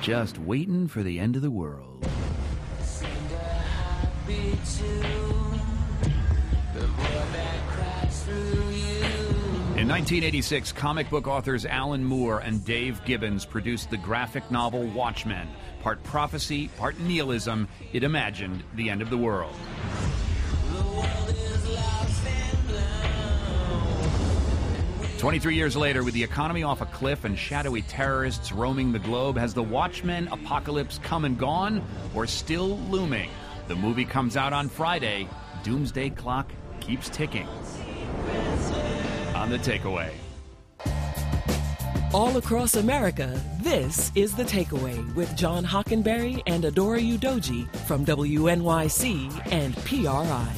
Just waiting for the end of the world. In 1986, comic book authors Alan Moore and Dave Gibbons produced the graphic novel Watchmen. Part prophecy, part nihilism, it imagined the end of the world. 23 years later, with the economy off a cliff and shadowy terrorists roaming the globe, has the Watchmen apocalypse come and gone, or still looming? The movie comes out on Friday. Doomsday clock keeps ticking. On The Takeaway. All across America, this is The Takeaway with John Hockenberry and Adora Udoji from WNYC and PRI.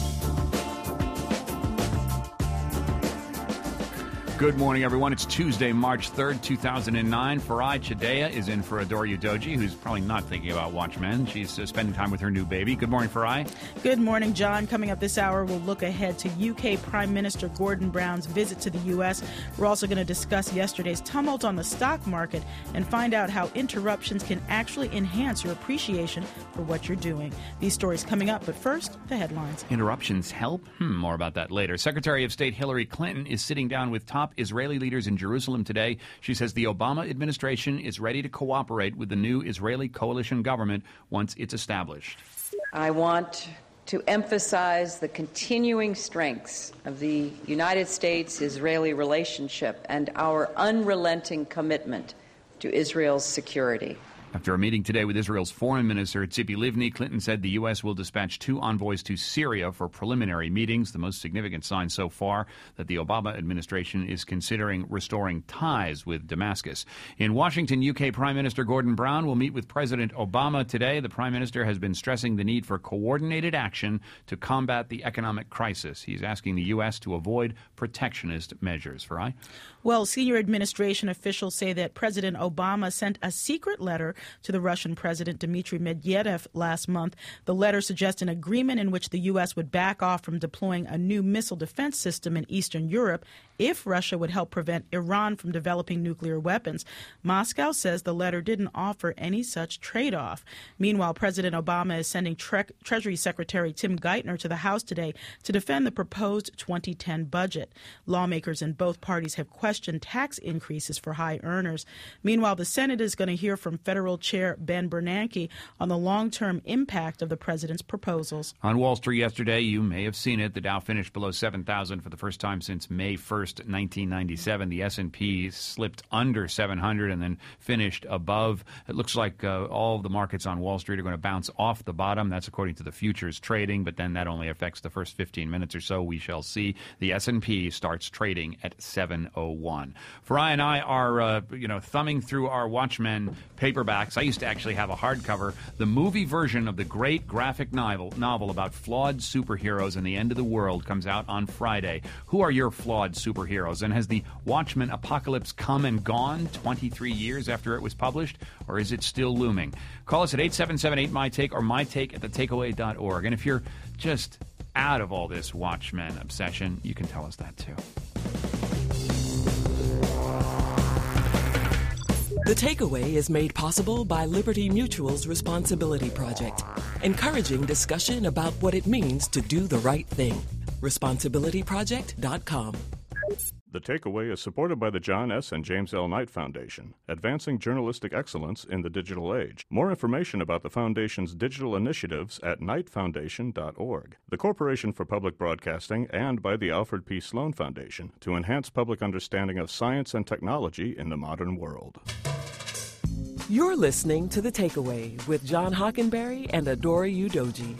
Good morning, everyone. It's Tuesday, March 3rd, 2009. Farai Chideya is in for Adora Udoji, who's probably not thinking about Watchmen. She's spending time with her new baby. Good morning, Farai. Good morning, John. Coming up this hour, we'll look ahead to UK Prime Minister Gordon Brown's visit to the U.S. We're also going to discuss yesterday's tumult on the stock market and find out how interruptions can actually enhance your appreciation for what you're doing. These stories coming up, but first, the headlines. Interruptions help? More about that later. Secretary of State Hillary Clinton is sitting down with top Israeli leaders in Jerusalem today. She says the Obama administration is ready to cooperate with the new Israeli coalition government once it's established. I want to emphasize the continuing strengths of the United States-Israeli relationship and our unrelenting commitment to Israel's security. After a meeting today with Israel's foreign minister, Tzipi Livni, Clinton said the U.S. will dispatch 2 envoys to Syria for preliminary meetings, the most significant sign so far that the Obama administration is considering restoring ties with Damascus. In Washington, UK Prime Minister Gordon Brown will meet with President Obama today. The Prime Minister has been stressing the need for coordinated action to combat the economic crisis. He's asking the U.S. to avoid protectionist measures. Farai? Well, senior administration officials say that President Obama sent a secret letter to the Russian President Dmitry Medvedev last month. The letter suggests an agreement in which the U.S. would back off from deploying a new missile defense system in Eastern Europe if Russia would help prevent Iran from developing nuclear weapons. Moscow says the letter didn't offer any such trade-off. Meanwhile, President Obama is sending Treasury Secretary Tim Geithner to the House today to defend the proposed 2010 budget. Lawmakers in both parties have questioned tax increases for high earners. Meanwhile, the Senate is going to hear from Federal Chair Ben Bernanke on the long-term impact of the president's proposals. On Wall Street yesterday, you may have seen it, the Dow finished below 7,000 for the first time since May 1st, 1997. The S&P slipped under 700 and then finished above. It looks like all of the markets on Wall Street are going to bounce off the bottom. That's according to the futures trading, but then that only affects the first 15 minutes or so. We shall see. The S&P starts trading at 701. Farai and I are, thumbing through our Watchmen paperbacks. I used to actually have a hardcover. The movie version of the great graphic novel about flawed superheroes and the end of the world comes out on Friday. Who are your flawed superheroes? And has the Watchmen apocalypse come and gone 23 years after it was published? Or is it still looming? Call us at 877-8MY-TAKE or mytake@thetakeaway.org. And if you're just out of all this Watchmen obsession, you can tell us that too. The Takeaway is made possible by Liberty Mutual's Responsibility Project, encouraging discussion about what it means to do the right thing. ResponsibilityProject.com. The Takeaway is supported by the John S. and James L. Knight Foundation, advancing journalistic excellence in the digital age. More information about the Foundation's digital initiatives at knightfoundation.org. The Corporation for Public Broadcasting, and by the Alfred P. Sloan Foundation to enhance public understanding of science and technology in the modern world. You're listening to The Takeaway with John Hockenberry and Adora Udoji.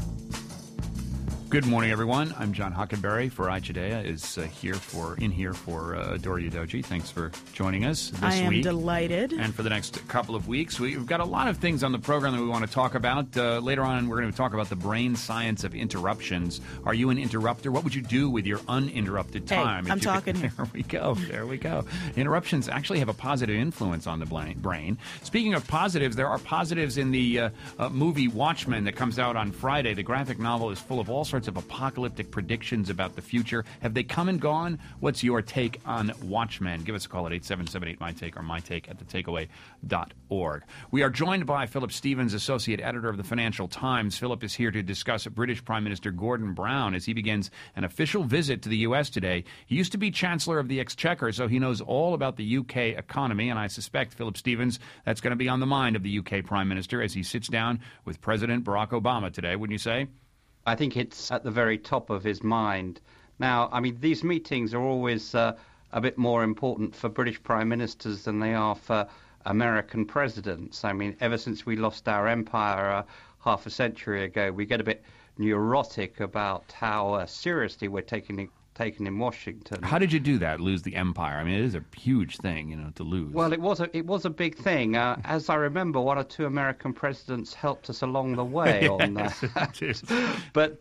Good morning, everyone. I'm John Hockenberry. Farai Chideya is here for Adora Udoji. Thanks for joining us this week. I am delighted. And for the next couple of weeks, we've got a lot of things on the program that we want to talk about. Later on, we're going to talk about the brain science of interruptions. Are you an interrupter? What would you do with your uninterrupted time? Hey, I'm talking here. There we go. There we go. Interruptions actually have a positive influence on the brain. Speaking of positives, there are positives in the movie Watchmen that comes out on Friday. The graphic novel is full of all sorts sorts of apocalyptic predictions about the future. Have they come and gone? What's your take on Watchmen? Give us a call at 877-8-MY-TAKE or mytake@thetakeaway.org. We are joined by Philip Stevens, Associate Editor of the Financial Times. Philip is here to discuss British Prime Minister Gordon Brown as he begins an official visit to the U.S. today. He used to be Chancellor of the Exchequer, so he knows all about the U.K. economy, and I suspect, Philip Stevens, that's going to be on the mind of the U.K. Prime Minister as he sits down with President Barack Obama today, wouldn't you say? I think it's at the very top of his mind. Now, I mean, these meetings are always a bit more important for British Prime Ministers than they are for American presidents. I mean, ever since we lost our empire half a century ago, we get a bit neurotic about how seriously we're taken in Washington. How did you do that, lose the empire? I mean, it is a huge thing, to lose. Well, it was a big thing. As I remember, one or two American presidents helped us along the way on that. But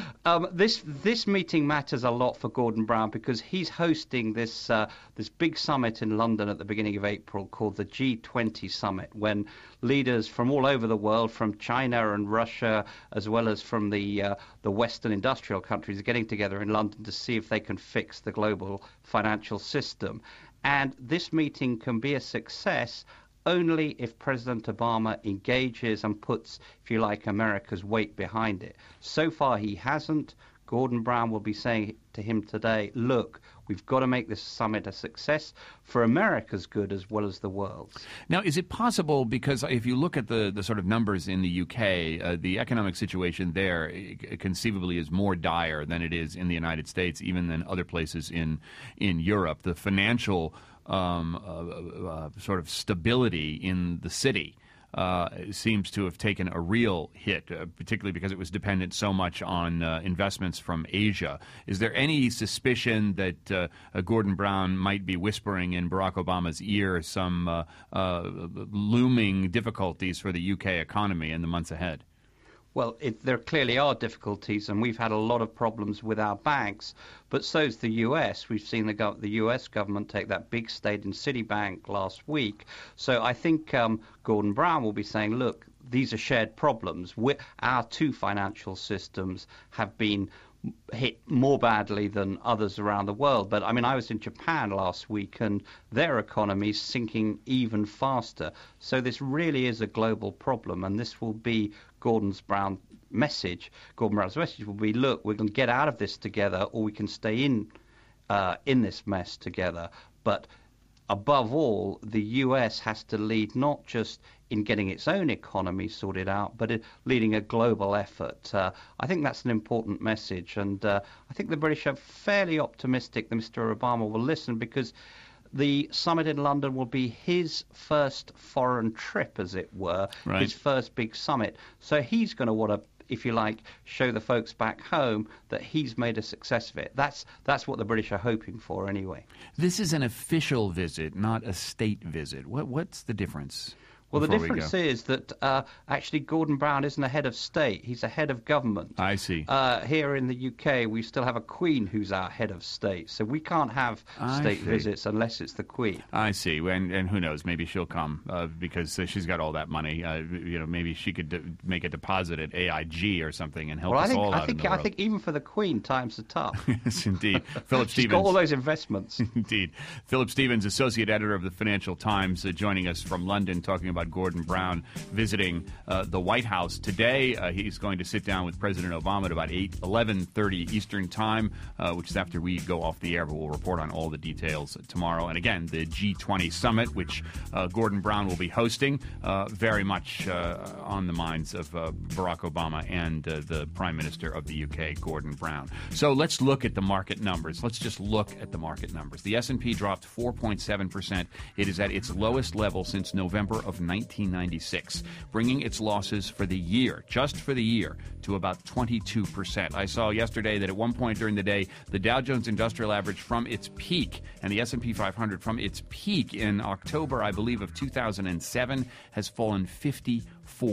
this meeting matters a lot for Gordon Brown because he's hosting this big summit in London at the beginning of April called the G20 Summit, when leaders from all over the world, from China and Russia, as well as from the Western industrial countries, are getting together in London to see if they can fix the global financial system. And this meeting can be a success only if President Obama engages and puts, if you like, America's weight behind it. So far he hasn't. Gordon Brown will be saying to him today, look, we've got to make this summit a success for America's good as well as the world's. Now, is it possible, because if you look at the sort of numbers in the UK, the economic situation there conceivably is more dire than it is in the United States, even than other places in Europe. The financial sort of stability in the city seems to have taken a real hit, particularly because it was dependent so much on investments from Asia. Is there any suspicion that Gordon Brown might be whispering in Barack Obama's ear some looming difficulties for the UK economy in the months ahead? Well, there clearly are difficulties, and we've had a lot of problems with our banks, but so's the U.S. We've seen the U.S. government take that big stake in Citibank last week. So I think Gordon Brown will be saying, look, these are shared problems. Our two financial systems have been hit more badly than others around the world. But, I mean, I was in Japan last week, and their economy is sinking even faster. So this really is a global problem, and this will be Gordon Brown's message will be, look, we can get out of this together, or we can stay in this mess together. But above all, the U.S. has to lead not just in getting its own economy sorted out, but leading a global effort. I think that's an important message, and I think the British are fairly optimistic that Mr. Obama will listen, because the summit in London will be his first foreign trip, as it were, right. His first big summit. So he's going to want to, if you like, show the folks back home that he's made a success of it. That's what the British are hoping for anyway. This is an official visit, not a state visit. What's the difference? Well, the difference is that actually Gordon Brown isn't a head of state. He's a head of government. I see. Here in the UK, we still have a Queen who's our head of state. So we can't have state visits unless it's the Queen. I see. And who knows? Maybe she'll come because she's got all that money. Maybe she could make a deposit at AIG or something and help us all out in the world. I think even for the Queen, times are tough. Yes, indeed. Philip Stevens. She's got all those investments. Indeed. Philip Stevens, Associate Editor of the Financial Times, joining us from London, talking about Gordon Brown visiting the White House today. He's going to sit down with President Obama at about 11:30 Eastern Time, which is after we go off the air, but we'll report on all the details tomorrow. And again, the G20 Summit, which Gordon Brown will be hosting, very much on the minds of Barack Obama and the Prime Minister of the UK, Gordon Brown. So let's look at the market numbers. Let's just look at the market numbers. The S&P dropped 4.7%. It is at its lowest level since November of 1996, bringing its losses for the year, just for the year, to about 22%. I saw yesterday that at one point during the day, the Dow Jones Industrial Average from its peak and the S&P 500 from its peak in October, I believe, of 2007 has fallen 54%.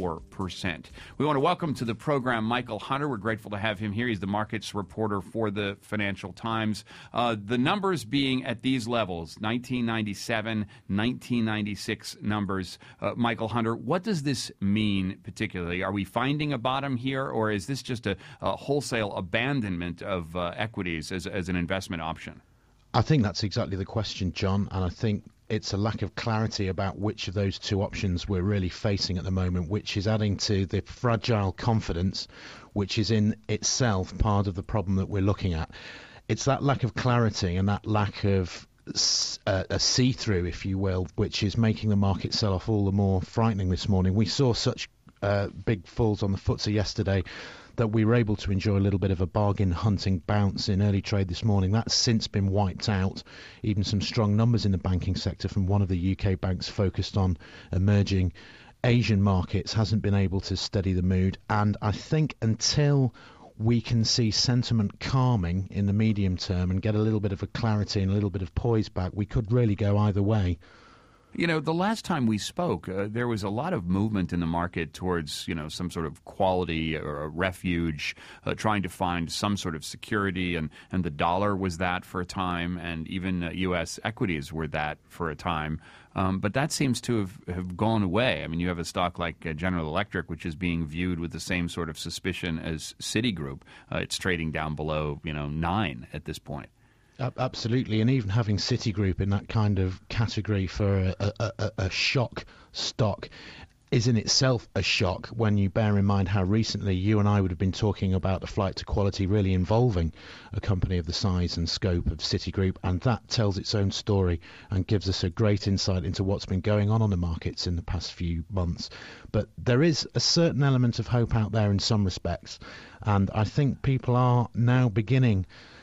We want to welcome to the program Michael Hunter. We're grateful to have him here. He's the markets reporter for the Financial Times. The numbers being at these levels, 1997, 1996 numbers, Michael Hunter, what does this mean particularly? Are we finding a bottom here, or is this just a wholesale abandonment of equities as an investment option? I think that's exactly the question, John, and I think it's a lack of clarity about which of those two options we're really facing at the moment, which is adding to the fragile confidence, which is in itself part of the problem that we're looking at. It's that lack of clarity and that lack of a see-through, if you will, which is making the market sell off all the more frightening this morning. We saw such big falls on the FTSE yesterday that we were able to enjoy a little bit of a bargain hunting bounce in early trade this morning. That's since been wiped out. Even some strong numbers in the banking sector from one of the UK banks focused on emerging Asian markets hasn't been able to steady the mood. And I think until we can see sentiment calming in the medium term and get a little bit of a clarity and a little bit of poise back, we could really go either way. You know, the last time we spoke, there was a lot of movement in the market towards, some sort of quality or a refuge, trying to find some sort of security, and the dollar was that for a time, and even U.S. equities were that for a time. But that seems to have gone away. I mean, you have a stock like General Electric, which is being viewed with the same sort of suspicion as Citigroup. It's trading down below, 9 at this point. Absolutely, and even having Citigroup in that kind of category for a shock stock is in itself a shock when you bear in mind how recently you and I would have been talking about the flight to quality really involving a company of the size and scope of Citigroup, and that tells its own story and gives us a great insight into what's been going on the markets in the past few months. But there is a certain element of hope out there in some respects, and I think people are now beginning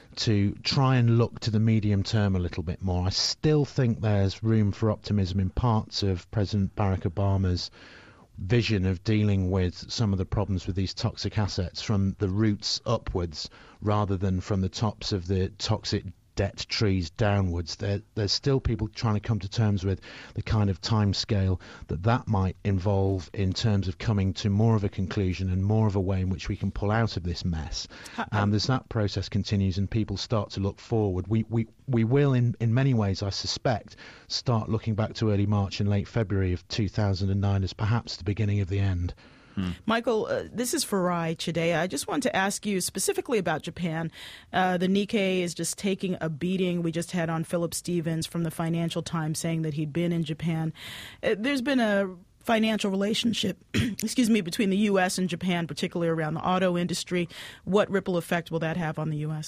to try and look to the medium term a little bit more. I still think there's room for optimism in parts of President Barack Obama's vision of dealing with some of the problems with these toxic assets from the roots upwards rather than from the tops of the toxic debt trees downwards. There's still people trying to come to terms with the kind of time scale that might involve in terms of coming to more of a conclusion and more of a way in which we can pull out of this mess. And as that process continues and people start to look forward, we will in many ways, I suspect, start looking back to early March and late February of 2009 as perhaps the beginning of the end. Michael, this is Farai today. I just want to ask you specifically about Japan. The Nikkei is just taking a beating. We just had on Philip Stevens from the Financial Times saying that he'd been in Japan. There's been a financial relationship, between the U.S. and Japan, particularly around the auto industry. What ripple effect will that have on the U.S.?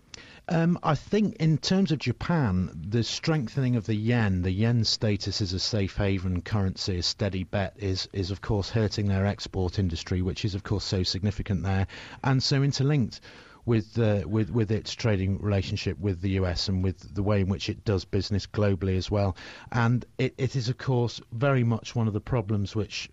I think in terms of Japan, the strengthening of the yen status as a safe haven currency, a steady bet, is of course hurting their export industry, which is of course so significant there, and so interlinked with its trading relationship with the US and with the way in which it does business globally as well. And it is of course very much one of the problems which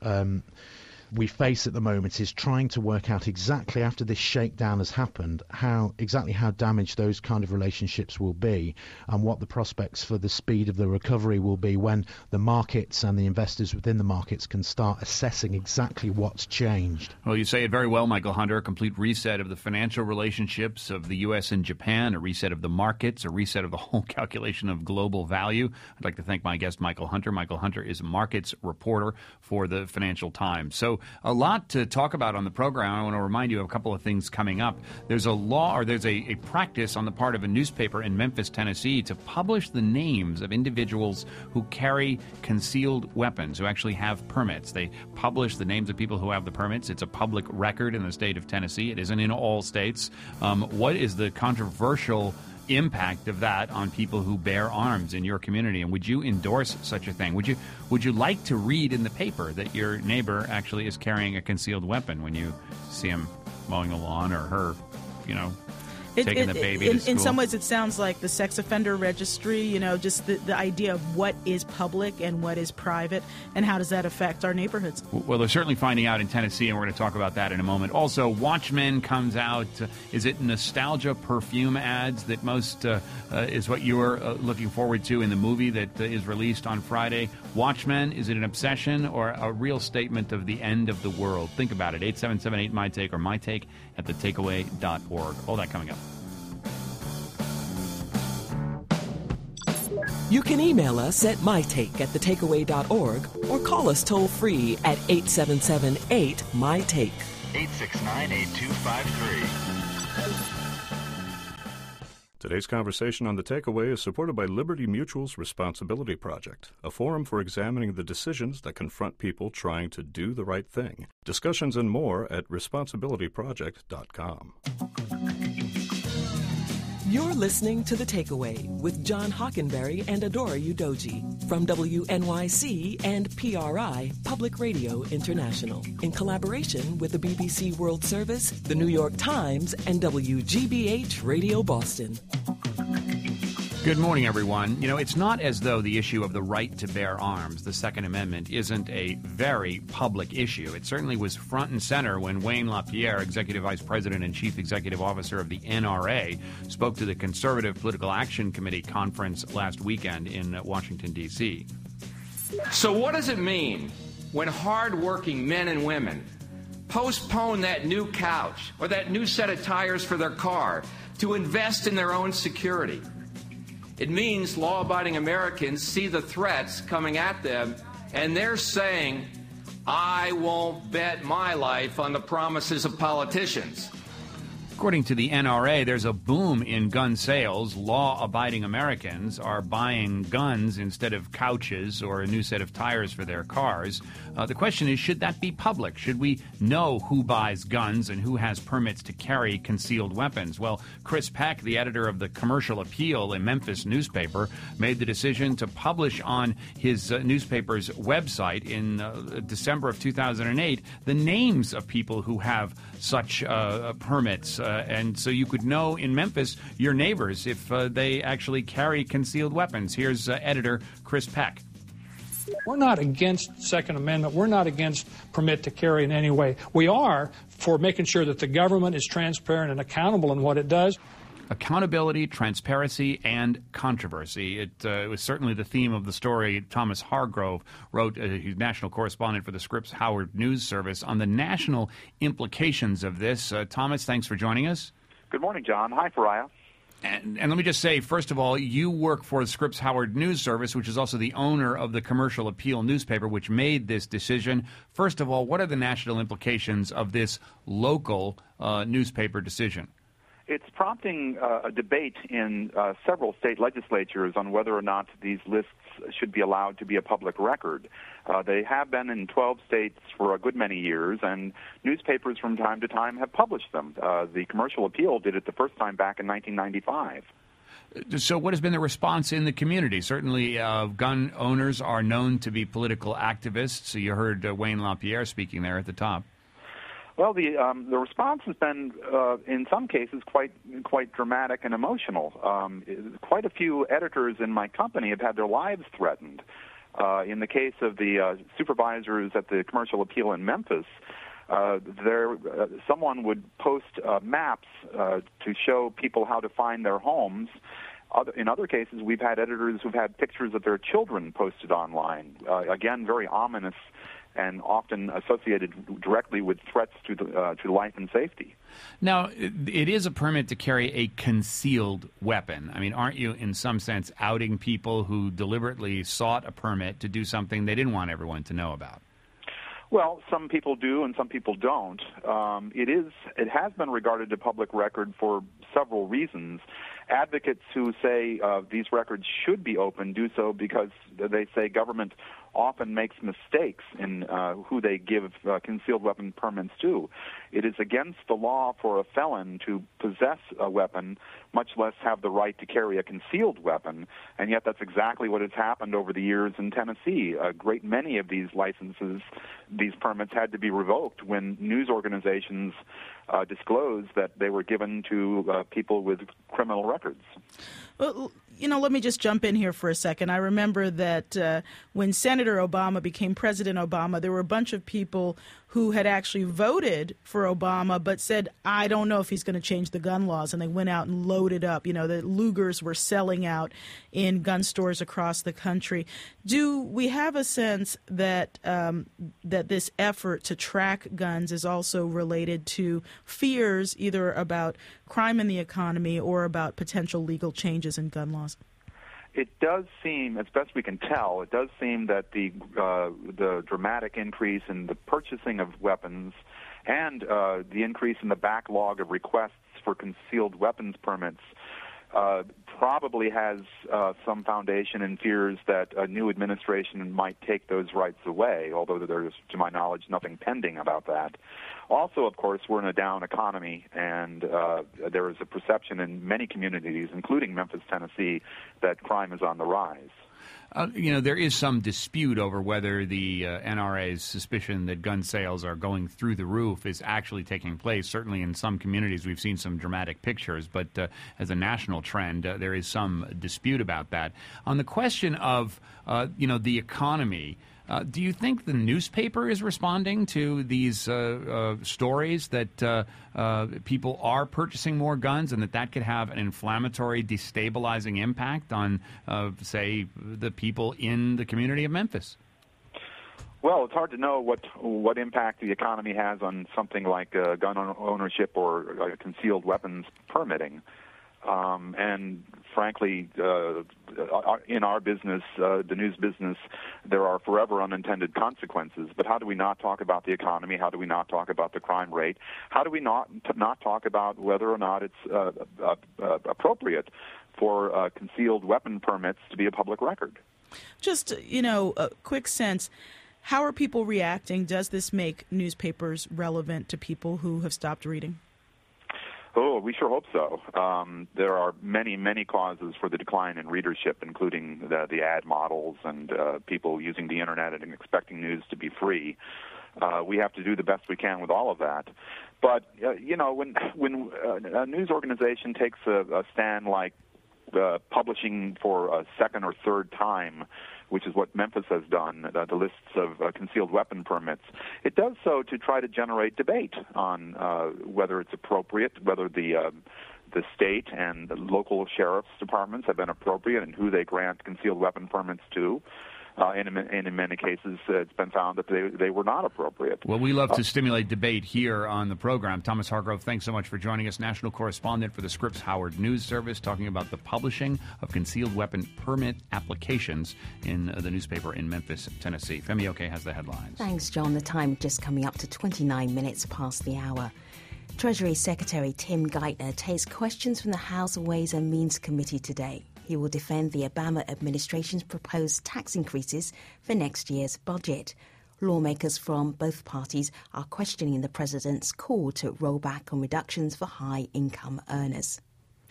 we face at the moment is trying to work out exactly after this shakedown has happened how damaged those kind of relationships will be and what the prospects for the speed of the recovery will be when the markets and the investors within the markets can start assessing exactly what's changed. Well, you say it very well, Michael Hunter. A complete reset of the financial relationships of the U.S. and Japan, a reset of the markets, a reset of the whole calculation of global value. I'd like to thank my guest, Michael Hunter. Michael Hunter is a markets reporter for the Financial Times. So a lot to talk about on the program. I want to remind you of a couple of things coming up. There's a practice on the part of a newspaper in Memphis, Tennessee, to publish the names of individuals who carry concealed weapons, who actually have permits. They publish the names of people who have the permits. It's a public record in the state of Tennessee. It isn't in all states. What is the controversial impact of that on people who bear arms in your community, and would you endorse such a thing? Would you like to read in the paper that your neighbor actually is carrying a concealed weapon when you see him mowing the lawn or her, taking the baby to school? In some ways, it sounds like the sex offender registry, just the idea of what is public and what is private, and how does that affect our neighborhoods? Well, they're certainly finding out in Tennessee, and we're going to talk about that in a moment. Also, Watchmen comes out. Is it nostalgia perfume ads that most is what you're looking forward to in the movie that is released on Friday? Watchmen, is it an obsession or a real statement of the end of the world? Think about it. 877-8-MY-TAKE or mytake@thetakeaway.org. All that coming up. You can email us at mytake@thetakeaway.org or call us toll-free at 877-8-MY-TAKE. 869-8253. Today's conversation on The Takeaway is supported by Liberty Mutual's Responsibility Project, a forum for examining the decisions that confront people trying to do the right thing. Discussions and more at responsibilityproject.com. You're listening to The Takeaway with John Hockenberry and Adora Udoji from WNYC and PRI, Public Radio International, in collaboration with the BBC World Service, the New York Times, and WGBH Radio Boston. Good morning, everyone. You know, it's not as though the issue of the right to bear arms, the Second Amendment, isn't a very public issue. It certainly was front and center when Wayne LaPierre, Executive Vice President and Chief Executive Officer of the NRA, spoke to the Conservative Political Action Committee conference last weekend in Washington, D.C. So what does it mean when hard-working men and women postpone that new couch or that new set of tires for their car to invest in their own security? It means law-abiding Americans see the threats coming at them, and they're saying, I won't bet my life on the promises of politicians. According to the NRA, there's a boom in gun sales. Law-abiding Americans are buying guns instead of couches or a new set of tires for their cars. The question is, should that be public? Should we know who buys guns and who has permits to carry concealed weapons? Well, Chris Peck, the editor of the Commercial Appeal, a Memphis newspaper, made the decision to publish on his newspaper's website in December of 2008 the names of people who have such permits. And so you could know in Memphis your neighbors if they actually carry concealed weapons. Here's editor Chris Peck. We're not against Second Amendment. We're not against permit to carry in any way. We are for making sure that the government is transparent and accountable in what it does. Accountability, transparency, and controversy. It was certainly the theme of the story Thomas Hargrove wrote, he's national correspondent for the Scripps Howard News Service, on the national implications of this. Thomas, thanks for joining us. Good morning, John. Hi, Pariah. And let me just say, first of all, you work for the Scripps Howard News Service, which is also the owner of the Commercial Appeal newspaper, which made this decision. First of all, what are the national implications of this local newspaper decision? It's prompting a debate in several state legislatures on whether or not these lists should be allowed to be a public record. They have been in 12 states for a good many years, and newspapers from time to time have published them. The Commercial Appeal did it the first time back in 1995. So what has been the response in the community? Certainly gun owners are known to be political activists. So you heard Wayne LaPierre speaking there at the top. Well, the response has been, in some cases, quite dramatic and emotional. Quite a few editors in my company have had their lives threatened. In the case of the supervisors at the Commercial Appeal in Memphis, someone would post maps to show people how to find their homes. In other cases, we've had editors who've had pictures of their children posted online. Again, very ominous and often associated directly with threats to life and safety. Now, it is a permit to carry a concealed weapon. I mean, aren't you, in some sense, outing people who deliberately sought a permit to do something they didn't want everyone to know about? Well, some people do and some people don't. It has been regarded a public record for several reasons. Advocates who say these records should be open do so because they say government often makes mistakes in who they give concealed weapon permits to. It is against the law for a felon to possess a weapon, much less have the right to carry a concealed weapon, and yet that's exactly what has happened over the years in Tennessee. A great many of these licenses, these permits, had to be revoked when news organizations disclosed that they were given to people with criminal records. Well, let me just jump in here for a second. I remember that when Senator Obama became President Obama, there were a bunch of people who had actually voted for Obama but said, I don't know if he's going to change the gun laws, and they went out and loaded up. The Lugers were selling out in gun stores across the country. Do we have a sense that that this effort to track guns is also related to fears either about crime in the economy or about potential legal changes in gun laws? It does seem, as best we can tell, it does seem that the dramatic increase in the purchasing of weapons and the increase in the backlog of requests for concealed weapons permits probably has some foundation in fears that a new administration might take those rights away, although there's, to my knowledge, nothing pending about that. Also, of course, we're in a down economy, and there is a perception in many communities, including Memphis, Tennessee, that crime is on the rise. There is some dispute over whether the NRA's suspicion that gun sales are going through the roof is actually taking place. Certainly in some communities we've seen some dramatic pictures, but as a national trend, there is some dispute about that. On the question of, the economy, do you think the newspaper is responding to these stories that people are purchasing more guns and that could have an inflammatory, destabilizing impact on, say, the people in the community of Memphis? Well, it's hard to know what impact the economy has on something like gun ownership or concealed weapons permitting. And frankly, in our business, the news business, there are forever unintended consequences. But how do we not talk about the economy? How do we not talk about the crime rate? How do we not talk about whether or not it's appropriate for concealed weapon permits to be a public record? Just, a quick sense. How are people reacting? Does this make newspapers relevant to people who have stopped reading? Oh, we sure hope so. There are many, many causes for the decline in readership, including the ad models and people using the Internet and expecting news to be free. We have to do the best we can with all of that. But, when a news organization takes a stand like publishing for a second or third time, which is what Memphis has done, the lists of concealed weapon permits, it does so to try to generate debate on whether it's appropriate, whether the state and the local sheriff's departments have been appropriate and who they grant concealed weapon permits to. And in many cases, it's been found that they were not appropriate. Well, we love to stimulate debate here on the program. Thomas Hargrove, thanks so much for joining us, national correspondent for the Scripps Howard News Service, talking about the publishing of concealed weapon permit applications in the newspaper in Memphis, Tennessee. Femi Oke has the headlines. Thanks, John. The time just coming up to 29 minutes past the hour. Treasury Secretary Tim Geithner takes questions from the House Ways and Means Committee today. He will defend the Obama administration's proposed tax increases for next year's budget. Lawmakers from both parties are questioning the president's call to roll back on reductions for high-income earners.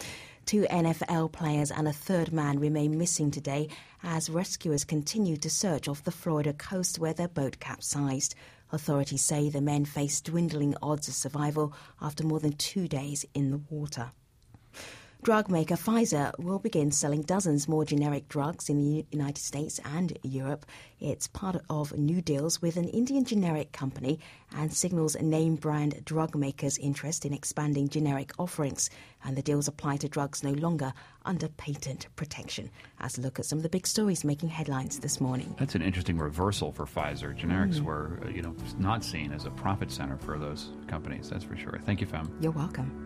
2 NFL players and a third man remain missing today as rescuers continue to search off the Florida coast where their boat capsized. Authorities say the men face dwindling odds of survival after more than 2 days in the water. Drug maker Pfizer will begin selling dozens more generic drugs in the United States and Europe. It's part of new deals with an Indian generic company and signals name-brand drug makers' interest in expanding generic offerings. And the deals apply to drugs no longer under patent protection. As a look at some of the big stories making headlines this morning. That's an interesting reversal for Pfizer. Generics were, not seen as a profit center for those companies, that's for sure. Thank you, Fem. You're welcome.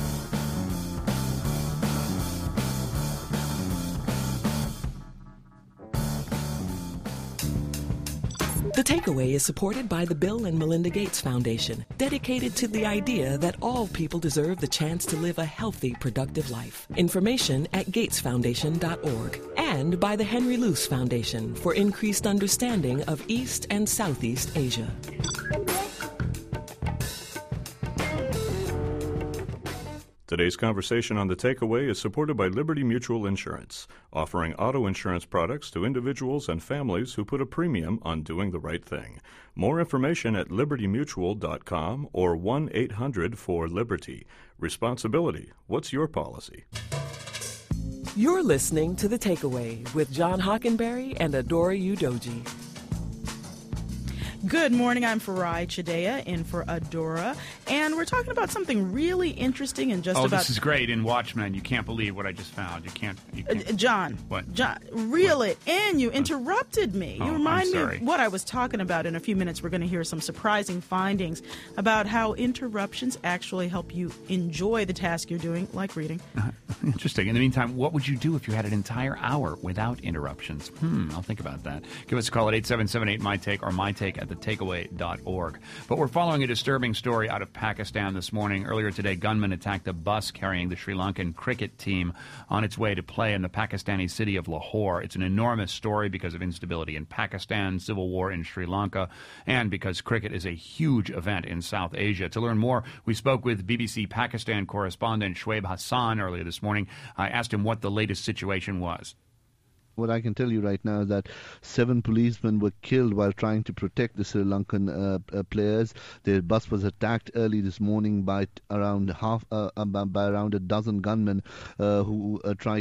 The Takeaway is supported by the Bill and Melinda Gates Foundation, dedicated to the idea that all people deserve the chance to live a healthy, productive life. Information at gatesfoundation.org. And by the Henry Luce Foundation for increased understanding of East and Southeast Asia. Today's conversation on The Takeaway is supported by Liberty Mutual Insurance, offering auto insurance products to individuals and families who put a premium on doing the right thing. More information at libertymutual.com or 1-800-4-LIBERTY. Responsibility. What's your policy? You're listening to The Takeaway with John Hockenberry and Adora Udoji. Good morning. I'm Farai Chideya in for Adora, and we're talking about something really interesting and just about... Oh, this is great. In Watchmen, you can't believe what I just found. You can't... John. What? John, reel it in. You interrupted me. You remind me of what I was talking about. In a few minutes, we're going to hear some surprising findings about how interruptions actually help you enjoy the task you're doing, like reading. Interesting. In the meantime, what would you do if you had an entire hour without interruptions? I'll think about that. Give us a call at 877-8-MY-TAKE or mytake at thetakeaway.org. But we're following a disturbing story out of Pakistan this morning. Earlier today, gunmen attacked a bus carrying the Sri Lankan cricket team on its way to play in the Pakistani city of Lahore. It's an enormous story because of instability in Pakistan, civil war in Sri Lanka, and because cricket is a huge event in South Asia. To learn more, we spoke with BBC Pakistan correspondent Shoaib Hassan earlier this morning. I asked him what the latest situation was. What I can tell you right now is that 7 policemen were killed while trying to protect the Sri Lankan players. Their bus was attacked early this morning by around a dozen gunmen who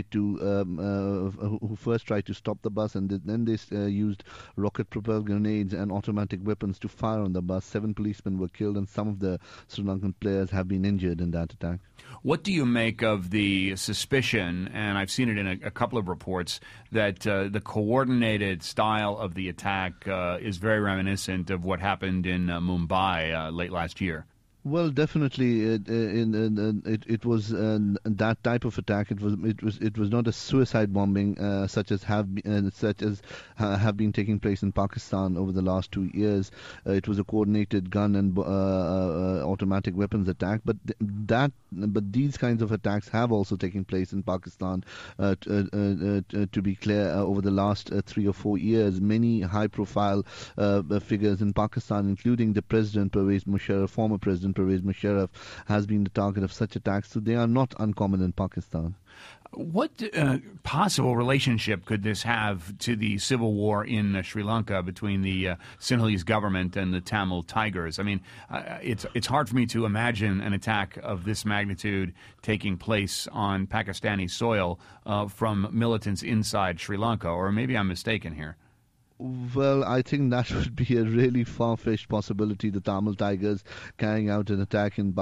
first tried to stop the bus, and then they used rocket-propelled grenades and automatic weapons to fire on the bus. 7 policemen were killed, and some of the Sri Lankan players have been injured in that attack. What do you make of the suspicion, and I've seen it in a couple of reports, that the coordinated style of the attack is very reminiscent of what happened in Mumbai late last year? Well, definitely, it was that type of attack. It was not a suicide bombing such as have been taking place in Pakistan over the last 2 years. It was a coordinated gun and automatic weapons attack. But these kinds of attacks have also taken place in Pakistan. To be clear, over the last 3 or 4 years, many high-profile figures in Pakistan, including the President Pervez Musharraf, former President Pervez Musharraf, has been the target of such attacks, so they are not uncommon in Pakistan. What possible relationship could this have to the civil war in Sri Lanka between the Sinhalese government and the Tamil Tigers? I mean, it's hard for me to imagine an attack of this magnitude taking place on Pakistani soil from militants inside Sri Lanka, or maybe I'm mistaken here. Well, I think that would be a really far-fetched possibility, the Tamil Tigers carrying out an attack in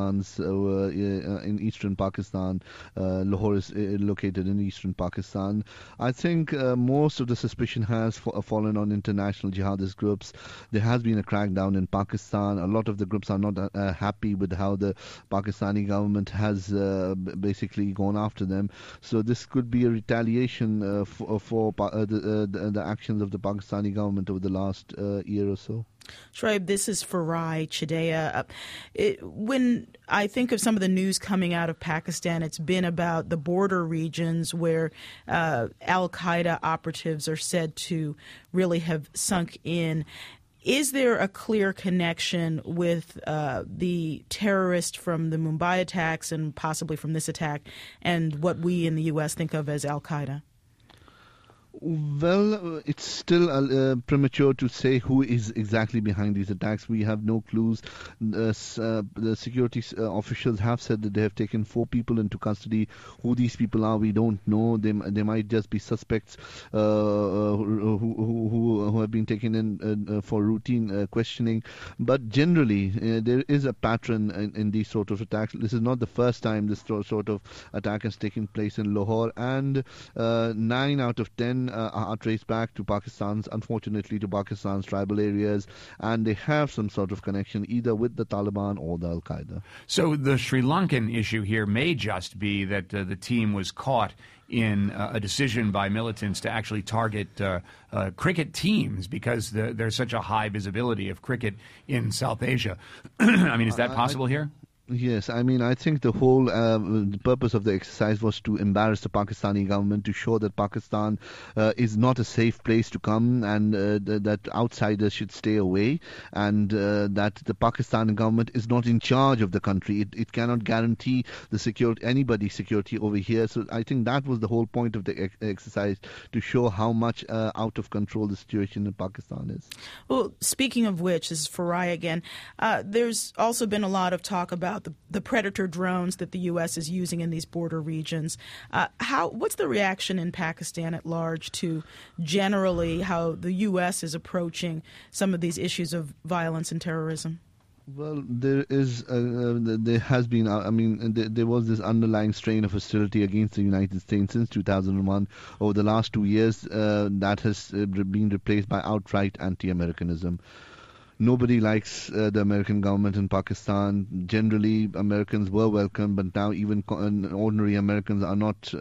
in eastern Pakistan. Lahore is located in eastern Pakistan. I think most of the suspicion has fallen on international jihadist groups. There has been a crackdown in Pakistan. A lot of the groups are not happy with how the Pakistani government has basically gone after them. So this could be a retaliation for the actions of the Pakistani government over the last year or so. Shoaib, this is Farai Chideya. When I think of some of the news coming out of Pakistan, it's been about the border regions where al-Qaeda operatives are said to really have sunk in. Is there a clear connection with the terrorist from the Mumbai attacks and possibly from this attack and what we in the U.S. think of as al-Qaeda? Well, it's still premature to say who is exactly behind these attacks. We have no clues. The security officials have said that they have taken 4 people into custody. Who these people are, we don't know. They might just be suspects who have been taken in for routine questioning. But generally, there is a pattern in these sort of attacks. This is not the first time this sort of attack has taken place in Lahore, and 9 out of 10 are traced back to unfortunately to Pakistan's tribal areas, and they have some sort of connection either with the Taliban or the Al-Qaeda. So the Sri Lankan issue here may just be that the team was caught in a decision by militants to actually target cricket teams because there's such a high visibility of cricket in South Asia. I mean, is that possible here? Yes, I mean, I think the whole the purpose of the exercise was to embarrass the Pakistani government, to show that Pakistan is not a safe place to come, and that outsiders should stay away, and that the Pakistani government is not in charge of the country. It cannot guarantee anybody's security over here. So I think that was the whole point of the exercise, to show how much out of control the situation in Pakistan is. Well, speaking of which, this is Farai again, there's also been a lot of talk about about the Predator drones that the U.S. is using in these border regions. What's the reaction in Pakistan at large to generally how the U.S. is approaching some of these issues of violence and terrorism? Well, there has been, there was this underlying strain of hostility against the United States since 2001. Over the last 2 years, that has been replaced by outright anti-Americanism. Nobody likes the American government in Pakistan. Generally, Americans were welcome, but now even ordinary Americans are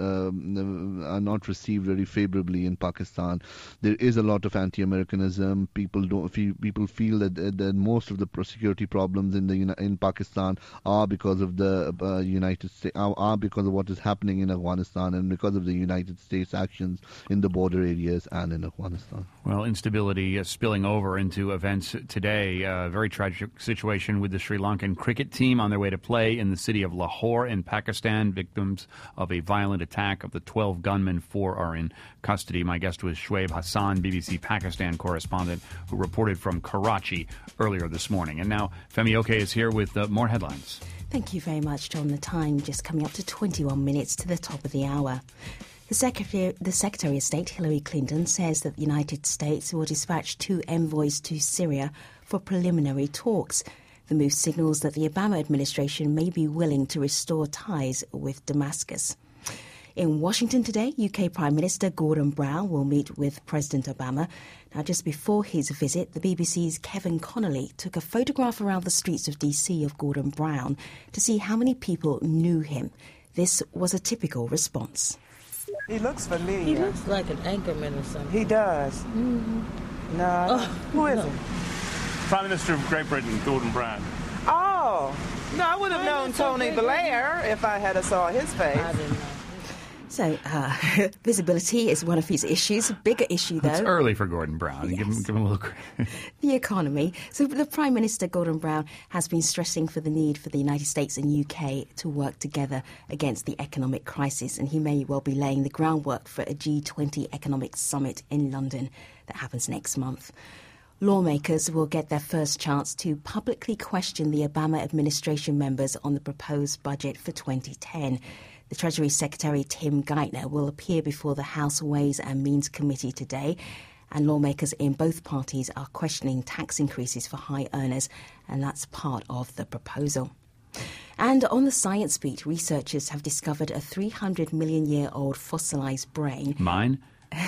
not received very favorably in Pakistan. There is a lot of anti-Americanism. People feel that most of the security problems in Pakistan are because of the United States, are because of what is happening in Afghanistan, and because of the United States actions in the border areas and in Afghanistan. Well, instability spilling over into events today. A very tragic situation with the Sri Lankan cricket team on their way to play in the city of Lahore in Pakistan, victims of a violent attack. Of the 12 gunmen, 4 are in custody. My guest was Shoaib Hassan, BBC Pakistan correspondent, who reported from Karachi earlier this morning. And now Femi Oke is here with more headlines. Thank you very much, John. The time just coming up to 21 minutes to the top of the hour. The Secretary of State, Hillary Clinton, says that the United States will dispatch 2 envoys to Syria for preliminary talks. The move signals that the Obama administration may be willing to restore ties with Damascus. In Washington today, UK Prime Minister Gordon Brown will meet with President Obama. Now, just before his visit, the BBC's Kevin Connolly took a photograph around the streets of DC of Gordon Brown to see how many people knew him. This was a typical response. He looks familiar. He looks like an anchorman or something. He does. Mm-hmm. No. Who is he? Prime Minister of Great Britain, Gordon Brown. Oh. No, I would have known Tony Blair if I had saw his face. I didn't know. So, visibility is one of his issues. A bigger issue, though. It's early for Gordon Brown. Yes. Give him a look. The economy. So the Prime Minister, Gordon Brown, has been stressing for the need for the United States and UK to work together against the economic crisis, and he may well be laying the groundwork for a G20 economic summit in London that happens next month. Lawmakers will get their first chance to publicly question the Obama administration members on the proposed budget for 2010. The Treasury Secretary Tim Geithner will appear before the House Ways and Means Committee today, and lawmakers in both parties are questioning tax increases for high earners, and that's part of the proposal. And on the science beat, researchers have discovered a 300-million-year-old fossilised brain. Mine?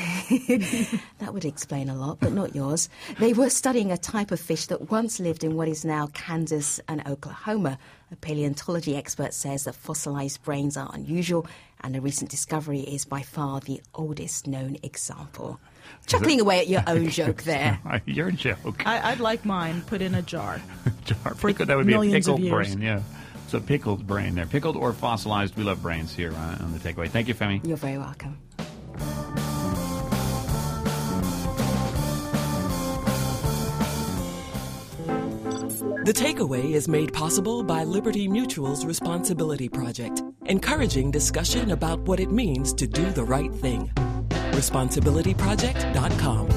That would explain a lot, but not yours. They were studying a type of fish that once lived in what is now Kansas and Oklahoma. A paleontology expert says that fossilised brains are unusual, and the recent discovery is by far the oldest known example. Chuckling away at your own joke there. Your joke. I'd like mine put in a jar. That would be a pickled years. brain, yeah. It's a pickled brain there. Pickled or fossilized, we love brains here on The Takeaway. Thank you, Femi. You're very welcome. The Takeaway is made possible by Liberty Mutual's Responsibility Project, encouraging discussion about what it means to do the right thing. ResponsibilityProject.com.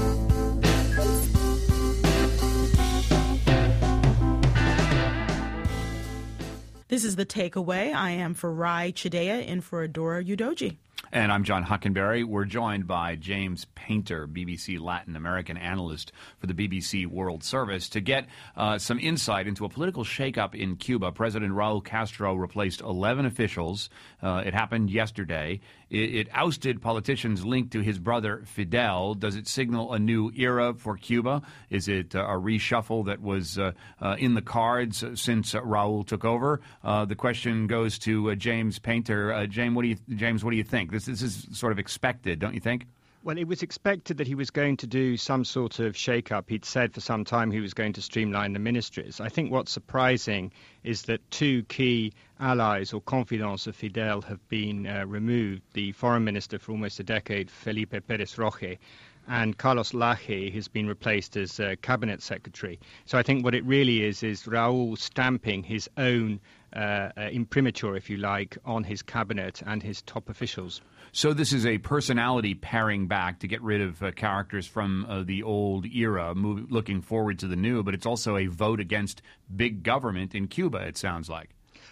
This is The Takeaway. I am Farai Chideya in for Adora Udoji. And I'm John Hockenberry. We're joined by James Painter, BBC Latin American analyst for the BBC World Service, to get some insight into a political shakeup in Cuba. President Raul Castro replaced 11 officials. It happened yesterday. It ousted politicians linked to his brother Fidel. Does it signal a new era for Cuba? Is it a reshuffle that was in the cards since Raul took over? The question goes to James Painter. James, what do you think? This is sort of expected, don't you think? Well, it was expected that he was going to do some sort of shake-up. He'd said for some time he was going to streamline the ministries. I think what's surprising is that 2 key allies or confidants of Fidel have been removed. The foreign minister for almost a decade, Felipe Pérez Roque, and Carlos Laje has been replaced as cabinet secretary. So I think what it really is Raul stamping his own imprimatur, if you like, on his cabinet and his top officials. So this is a personality paring back to get rid of characters from the old era, looking forward to the new, but it's also a vote against big government in Cuba, it sounds like.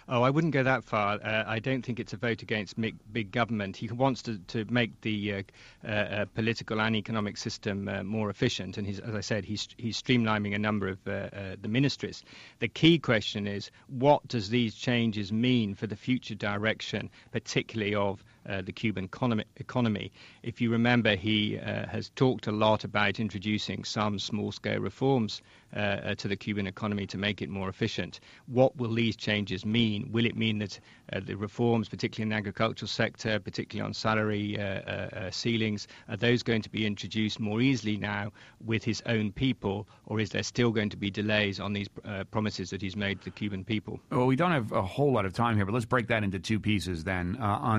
Oh, I wouldn't go that far. I don't think it's a vote against big government. He wants to make the political and economic system more efficient, and as I said, he's streamlining a number of the ministries. The key question is, what does these changes mean for the future direction, particularly of the Cuban economy? If you remember, he has talked a lot about introducing some small-scale reforms to the Cuban economy to make it more efficient. What will these changes mean? Will it mean that the reforms, particularly in the agricultural sector, particularly on salary ceilings, are those going to be introduced more easily now with his own people, or is there still going to be delays on these promises that he's made to the Cuban people? Well, we don't have a whole lot of time here, but let's break that into two pieces then.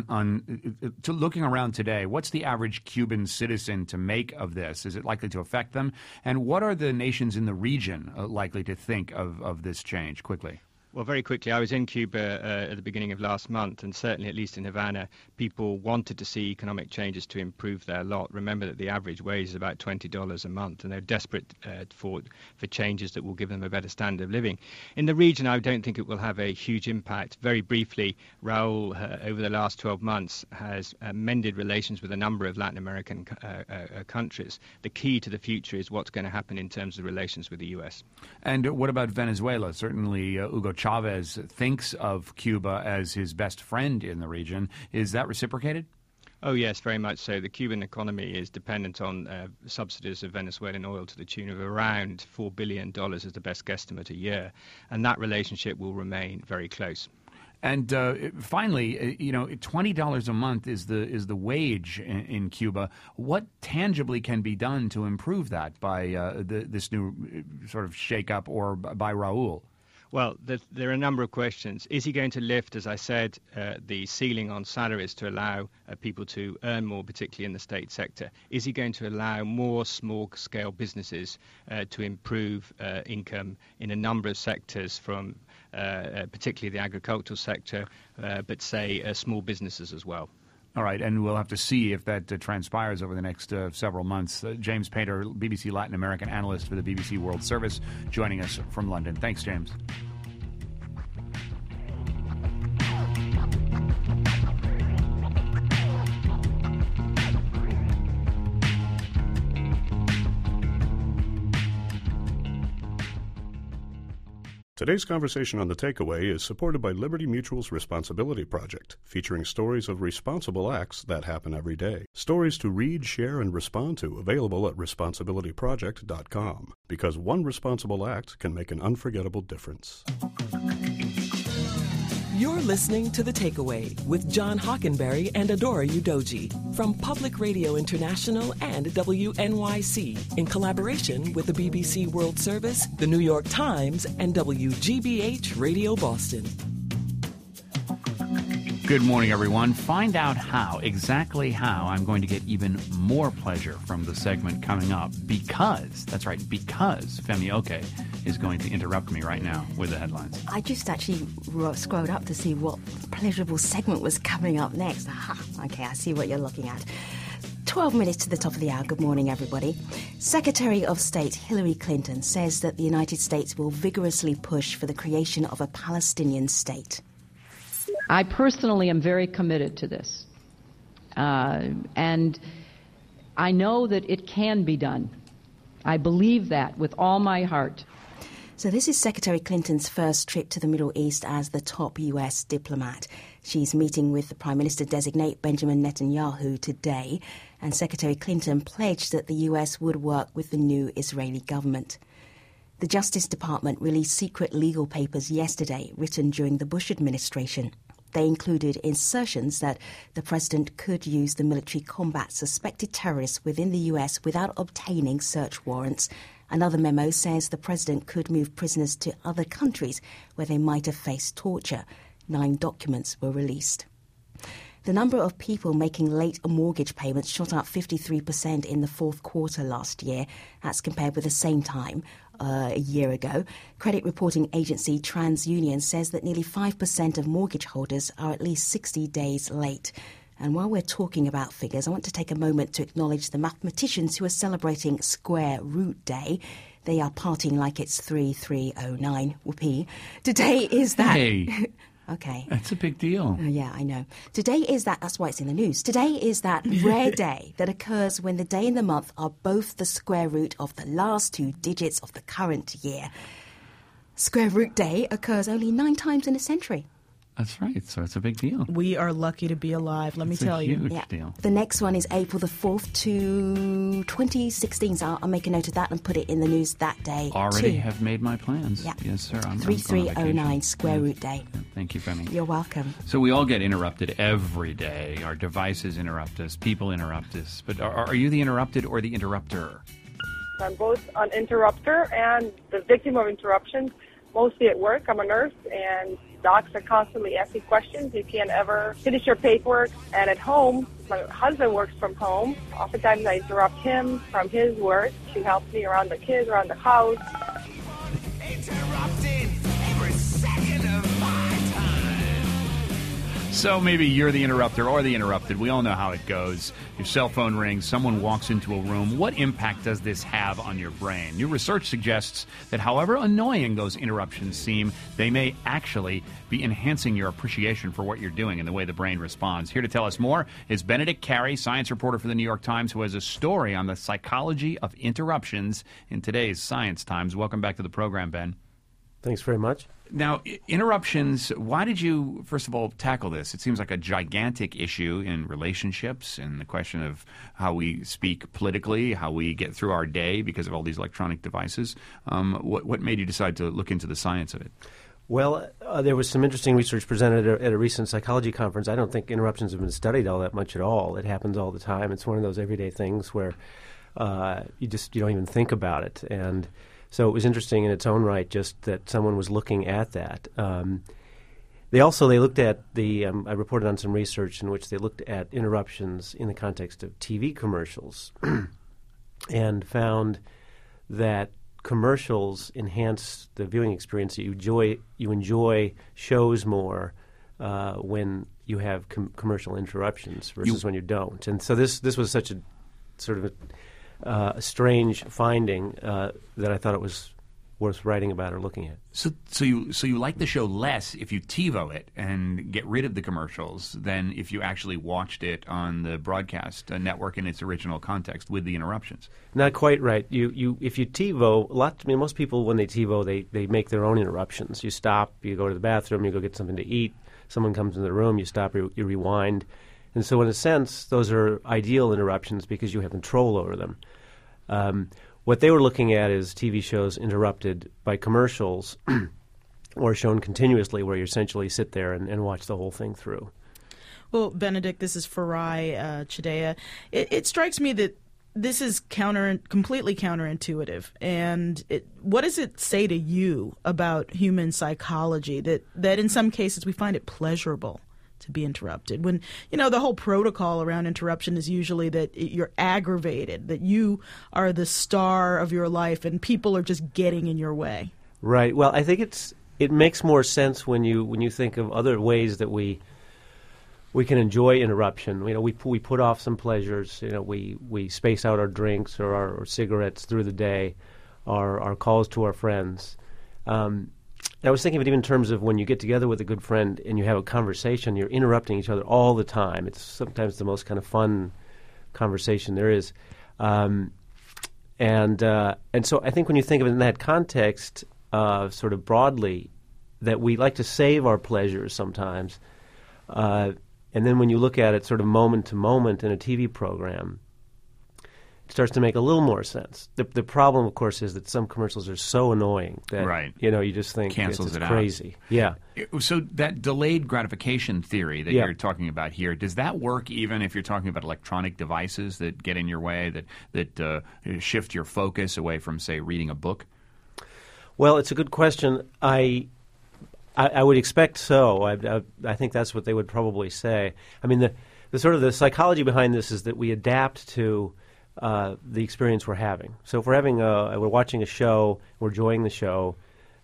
To looking around today, what's the average Cuban citizen to make of this? Is it likely to affect them? And what are the nations in the region likely to think of this change? Quickly. Well, very quickly, I was in Cuba at the beginning of last month, and certainly, at least in Havana, people wanted to see economic changes to improve their lot. Remember that the average wage is about $20 a month, and they're desperate for changes that will give them a better standard of living. In the region, I don't think it will have a huge impact. Very briefly, Raul, over the last 12 months, has mended relations with a number of Latin American countries. The key to the future is what's going to happen in terms of relations with the U.S. And what about Venezuela? Certainly, Hugo Chavez thinks of Cuba as his best friend in the region. Is that reciprocated? Oh, yes, very much so. The Cuban economy is dependent on subsidies of Venezuelan oil to the tune of around $4 billion is the best guesstimate a year. And that relationship will remain very close. And finally, $20 a month is the wage in Cuba. What tangibly can be done to improve that by this new sort of shake-up or by Raul? Well, there are a number of questions. Is he going to lift, as I said, the ceiling on salaries to allow people to earn more, particularly in the state sector? Is he going to allow more small-scale businesses to improve income in a number of sectors, from particularly the agricultural sector, but say small businesses as well? All right, and we'll have to see if that transpires over the next several months. James Painter, BBC Latin American analyst for the BBC World Service, joining us from London. Thanks, James. Today's conversation on The Takeaway is supported by Liberty Mutual's Responsibility Project, featuring stories of responsible acts that happen every day. Stories to read, share, and respond to, available at responsibilityproject.com. Because one responsible act can make an unforgettable difference. You're listening to The Takeaway with John Hockenberry and Adora Udoji from Public Radio International and WNYC in collaboration with the BBC World Service, the New York Times, and WGBH Radio Boston. Good morning, everyone. Find out exactly how I'm going to get even more pleasure from the segment coming up because Femi Oke is going to interrupt me right now with the headlines. I just actually scrolled up to see what pleasurable segment was coming up next. Aha, okay, I see what you're looking at. 12 minutes to the top of the hour. Good morning, everybody. Secretary of State Hillary Clinton says that the United States will vigorously push for the creation of a Palestinian state. I personally am very committed to this. And I know that it can be done. I believe that with all my heart. So this is Secretary Clinton's first trip to the Middle East as the top U.S. diplomat. She's meeting with the Prime Minister-designate Benjamin Netanyahu today, and Secretary Clinton pledged that the U.S. would work with the new Israeli government. The Justice Department released secret legal papers yesterday written during the Bush administration. They included assertions that the president could use the military combat suspected terrorists within the U.S. without obtaining search warrants. Another memo says the president could move prisoners to other countries where they might have faced torture. 9 documents were released. The number of people making late mortgage payments shot up 53% in the fourth quarter last year. That's compared with the same time a year ago. Credit reporting agency TransUnion says that nearly 5% of mortgage holders are at least 60 days late. And while we're talking about figures, I want to take a moment to acknowledge the mathematicians who are celebrating Square Root Day. They are partying like it's 3309. Whoopee. Today is that... Hey. Okay. That's a big deal. Yeah, I know. Today is that's why it's in the news. Today is that rare day that occurs when the day and the month are both the square root of the last 2 digits of the current year. Square root day occurs only 9 times in a century. That's right. So it's a big deal. We are lucky to be alive, let me tell you. It's a huge deal. The next one is April the 4th to 2016. So I'll make a note of that and put it in the news that day. Already have made my plans. Yeah. Yes, sir. I'm 3309 Square Root Day. Yeah, thank you, Femi. You're welcome. So we all get interrupted every day. Our devices interrupt us. People interrupt us. But are you the interrupted or the interrupter? I'm both an interrupter and the victim of interruptions. Mostly at work. I'm a nurse, and docs are constantly asking questions. You can't ever finish your paperwork. And at home, my husband works from home. Oftentimes I interrupt him from his work. She helps me around the kids, around the house. Interrupting every second of my time. So maybe you're the interrupter or the interrupted. We all know how it goes. Your cell phone rings, someone walks into a room. What impact does this have on your brain? New research suggests that however annoying those interruptions seem, they may actually be enhancing your appreciation for what you're doing and the way the brain responds. Here to tell us more is Benedict Carey, science reporter for the New York Times, who has a story on the psychology of interruptions in today's Science Times. Welcome back to the program, Ben. Thanks very much. Now, interruptions, why did you, first of all, tackle this? It seems like a gigantic issue in relationships and the question of how we speak politically, how we get through our day because of all these electronic devices. What made you decide to look into the science of it? Well, there was some interesting research presented at a recent psychology conference. I don't think interruptions have been studied all that much at all. It happens all the time. It's one of those everyday things where you don't even think about it. And so it was interesting in its own right just that someone was looking at that. They looked at I reported on some research in which they looked at interruptions in the context of TV commercials and found that commercials enhance the viewing experience. You enjoy shows more when you have commercial interruptions versus when you don't. And so this was such a sort of a strange finding that I thought it was worth writing about or looking at. So you like the show less if you TiVo it and get rid of the commercials than if you actually watched it on the broadcast network in its original context with the interruptions. Not quite right. If you TiVo, most people when they TiVo they make their own interruptions. You stop, you go to the bathroom, you go get something to eat. Someone comes in the room, you stop, you rewind. And so in a sense, those are ideal interruptions because you have control over them. What they were looking at is TV shows interrupted by commercials or shown continuously where you essentially sit there and watch the whole thing through. Well, Benedict, this is Farai Chideya. It strikes me that this is completely counterintuitive. And what does it say to you about human psychology that in some cases we find it pleasurable to be interrupted, when the whole protocol around interruption is usually that you're aggravated, that you are the star of your life and people are just getting in your way? Right. Well, I think it makes more sense when you think of other ways that we can enjoy interruption. We put off some pleasures. We space out our drinks or our cigarettes through the day, our calls to our friends. I was thinking of it even in terms of when you get together with a good friend and you have a conversation, you're interrupting each other all the time. It's sometimes the most kind of fun conversation there is. And so I think when you think of it in that context, sort of broadly, that we like to save our pleasures sometimes. And then when you look at it sort of moment to moment in a TV program, it starts to make a little more sense. The problem, of course, is that some commercials are so annoying that you just think cancels it's crazy. Yeah. So that delayed gratification theory that you're talking about here, does that work even if you're talking about electronic devices that get in your way, that shift your focus away from, say, reading a book? Well, it's a good question. I would expect so. I think that's what they would probably say. I mean, the sort of the psychology behind this is that we adapt to the experience we're having. So if we're watching a show, we're enjoying the show,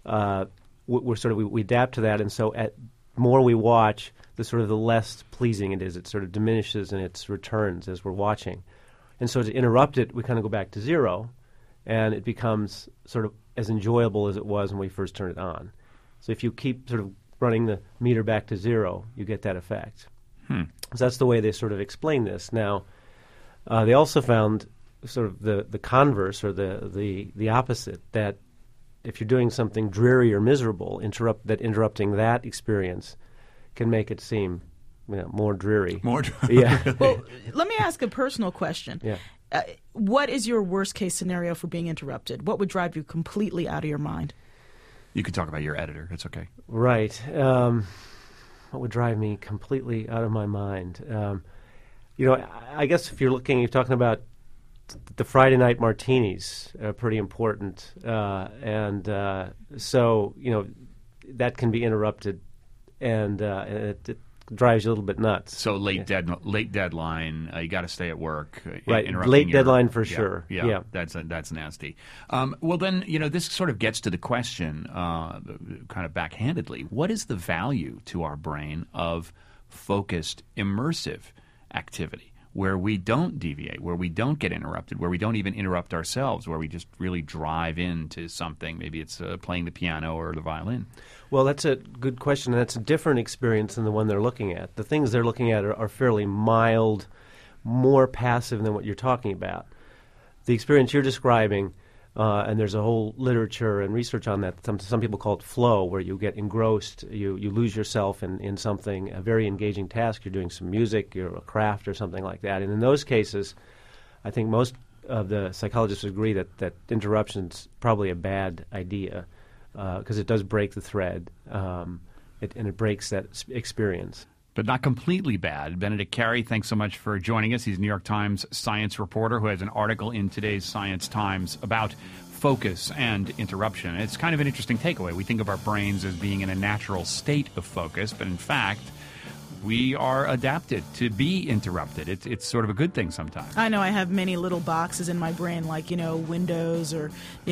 we adapt to that, and so at more we watch, the less pleasing it is. It sort of diminishes in its returns as we're watching, and so to interrupt it, we kind of go back to zero, and it becomes sort of as enjoyable as it was when we first turned it on. So if you keep sort of running the meter back to zero, you get that effect. So that's the way they sort of explain this. Now, they also found sort of the converse, or the opposite, that if you're doing something dreary or miserable, interrupting that experience can make it seem more dreary. More dreary. Yeah. Well, let me ask a personal question. Yeah. What is your worst-case scenario for being interrupted? What would drive you completely out of your mind? You could talk about your editor. It's okay. Right. What would drive me completely out of my mind? I guess if you're talking about the Friday night martinis, pretty important. So, that can be interrupted, and it drives you a little bit nuts. So late deadline, you got to stay at work. Right, late deadline for sure. Yeah. That's nasty. Well, then, this sort of gets to the question, kind of backhandedly, what is the value to our brain of focused, immersive activity, where we don't deviate, where we don't get interrupted, where we don't even interrupt ourselves, where we just really drive into something? Maybe it's playing the piano or the violin. Well, that's a good question, and that's a different experience than the one they're looking at. The things they're looking at are fairly mild, more passive than what you're talking about. The experience you're describing, and there's a whole literature and research on that. Some people call it flow, where you get engrossed, you lose yourself in something, a very engaging task. You're doing some music, you're a craft or something like that. And in those cases, I think most of the psychologists agree that interruption's probably a bad idea, because it does break the thread, and it breaks that experience. But not completely bad. Benedict Carey, thanks so much for joining us. He's a New York Times science reporter who has an article in today's Science Times about focus and interruption. It's kind of an interesting takeaway. We think of our brains as being in a natural state of focus, but in fact, we are adapted to be interrupted. It's sort of a good thing sometimes. I know I have many little boxes in my brain, like, Windows or,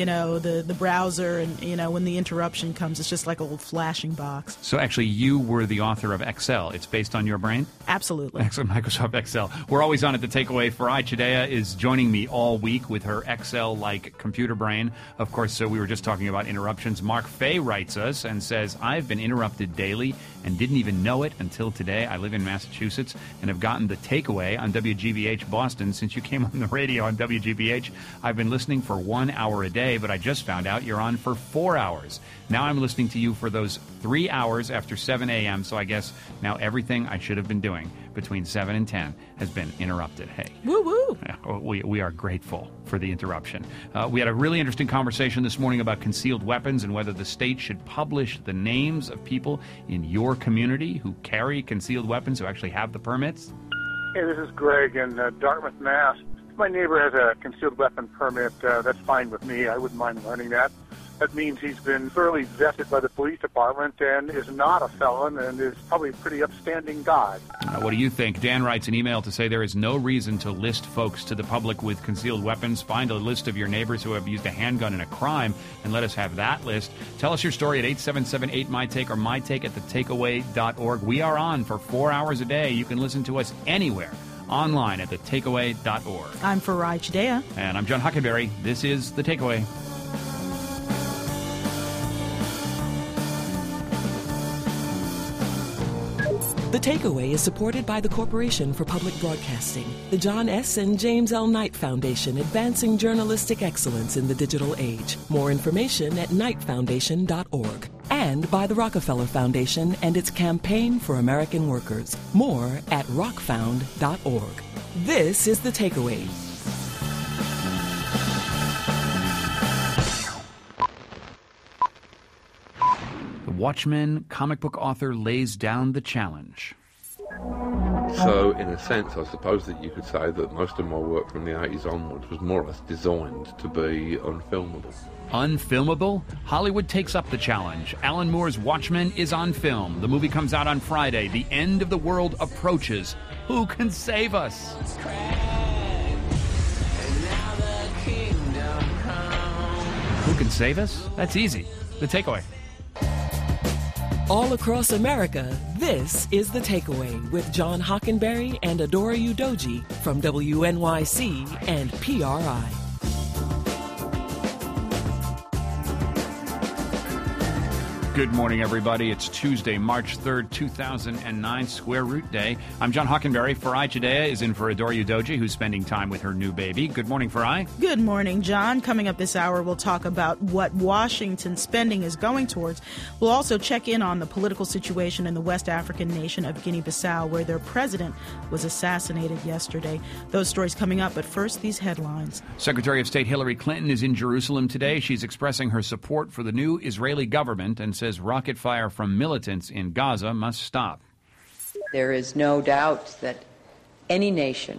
the browser. And, when the interruption comes, it's just like a little flashing box. So actually, you were the author of Excel. It's based on your brain? Absolutely. Excellent. Microsoft Excel. We're always on at The Takeaway. Farai Chideya is joining me all week with her Excel-like computer brain. Of course, so we were just talking about interruptions. Mark Fay writes us and says, I've been interrupted daily and didn't even know it until today. I live in Massachusetts and have gotten The Takeaway on WGBH Boston since you came on the radio on WGBH. I've been listening for 1 hour a day, but I just found out you're on for 4 hours. Now I'm listening to you for those 3 hours after 7 a.m., so I guess now everything I should have been doing between 7 and 10 has been interrupted. Hey. Woo-woo. We are grateful for the interruption. We had a really interesting conversation this morning about concealed weapons and whether the state should publish the names of people in your community who carry concealed weapons, who actually have the permits. Hey, this is Greg in Dartmouth, Mass. If my neighbor has a concealed weapon permit, that's fine with me. I wouldn't mind learning that. That means he's been thoroughly vetted by the police department and is not a felon and is probably a pretty upstanding guy. What do you think? Dan writes an email to say there is no reason to list folks to the public with concealed weapons. Find a list of your neighbors who have used a handgun in a crime and let us have that list. Tell us your story at 877-8MyTake or mytake@thetakeaway.org. We are on for 4 hours a day. You can listen to us anywhere online at thetakeaway.org. I'm Farai Chideya. And I'm John Hockenberry. This is The Takeaway. The Takeaway is supported by the Corporation for Public Broadcasting, the John S. and James L. Knight Foundation, advancing journalistic excellence in the digital age. More information at knightfoundation.org. And by the Rockefeller Foundation and its Campaign for American Workers. More at rockfound.org. This is The Takeaway. Watchmen comic book author lays down the challenge. So, in a sense, I suppose that you could say that most of my work from the 80s onwards was more or less designed to be unfilmable. Unfilmable? Hollywood takes up the challenge. Alan Moore's Watchmen is on film. The movie comes out on Friday. The end of the world approaches. Who can save us? Who can save us? That's easy. The Takeaway. All across America, this is The Takeaway with John Hockenberry and Adora Udoji from WNYC and PRI. Good morning, everybody. It's Tuesday, March 3rd, 2009, Square Root Day. I'm John Hockenberry. Farai Chideya is in for Adore Udoji, who's spending time with her new baby. Good morning, Farai. Good morning, John. Coming up this hour, we'll talk about what Washington spending is going towards. We'll also check in on the political situation in the West African nation of Guinea-Bissau, where their president was assassinated yesterday. Those stories coming up, but first, these headlines. Secretary of State Hillary Clinton is in Jerusalem today. She's expressing her support for the new Israeli government and says rocket fire from militants in Gaza must stop. There is no doubt that any nation,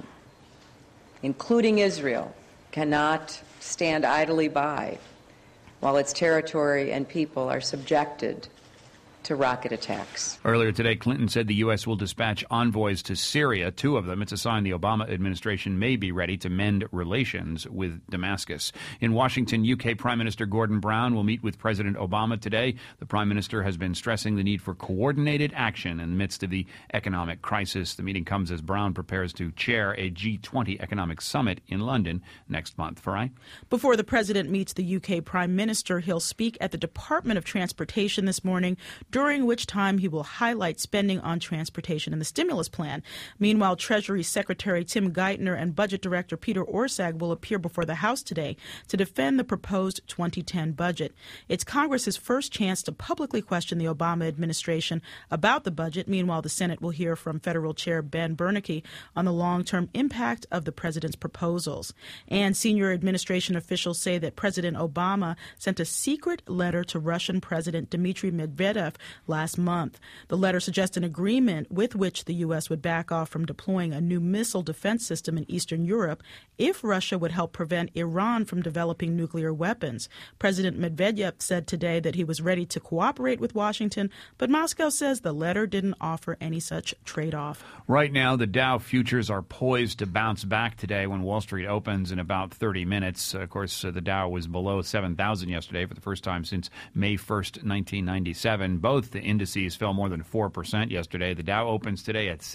including Israel, cannot stand idly by while its territory and people are subjected to rocket attacks. Earlier today, Clinton said the U.S. will dispatch envoys to Syria, 2 of them. It's a sign the Obama administration may be ready to mend relations with Damascus. In Washington, U.K. Prime Minister Gordon Brown will meet with President Obama today. The Prime Minister has been stressing the need for coordinated action in the midst of the economic crisis. The meeting comes as Brown prepares to chair a G20 economic summit in London next month. Farai? Before the president meets the U.K. Prime Minister, he'll speak at the Department of Transportation this morning, during which time he will highlight spending on transportation in the stimulus plan. Meanwhile, Treasury Secretary Tim Geithner and Budget Director Peter Orszag will appear before the House today to defend the proposed 2010 budget. It's Congress's first chance to publicly question the Obama administration about the budget. Meanwhile, the Senate will hear from Federal Chair Ben Bernanke on the long-term impact of the president's proposals. And senior administration officials say that President Obama sent a secret letter to Russian President Dmitry Medvedev last month. The letter suggests an agreement with which the U.S. would back off from deploying a new missile defense system in Eastern Europe if Russia would help prevent Iran from developing nuclear weapons. President Medvedev said today that he was ready to cooperate with Washington, but Moscow says the letter didn't offer any such trade-off. Right now, the Dow futures are poised to bounce back today when Wall Street opens in about 30 minutes. Of course, the Dow was below 7,000 yesterday for the first time since May 1st, 1997. Both the indices fell more than 4% yesterday. The Dow opens today at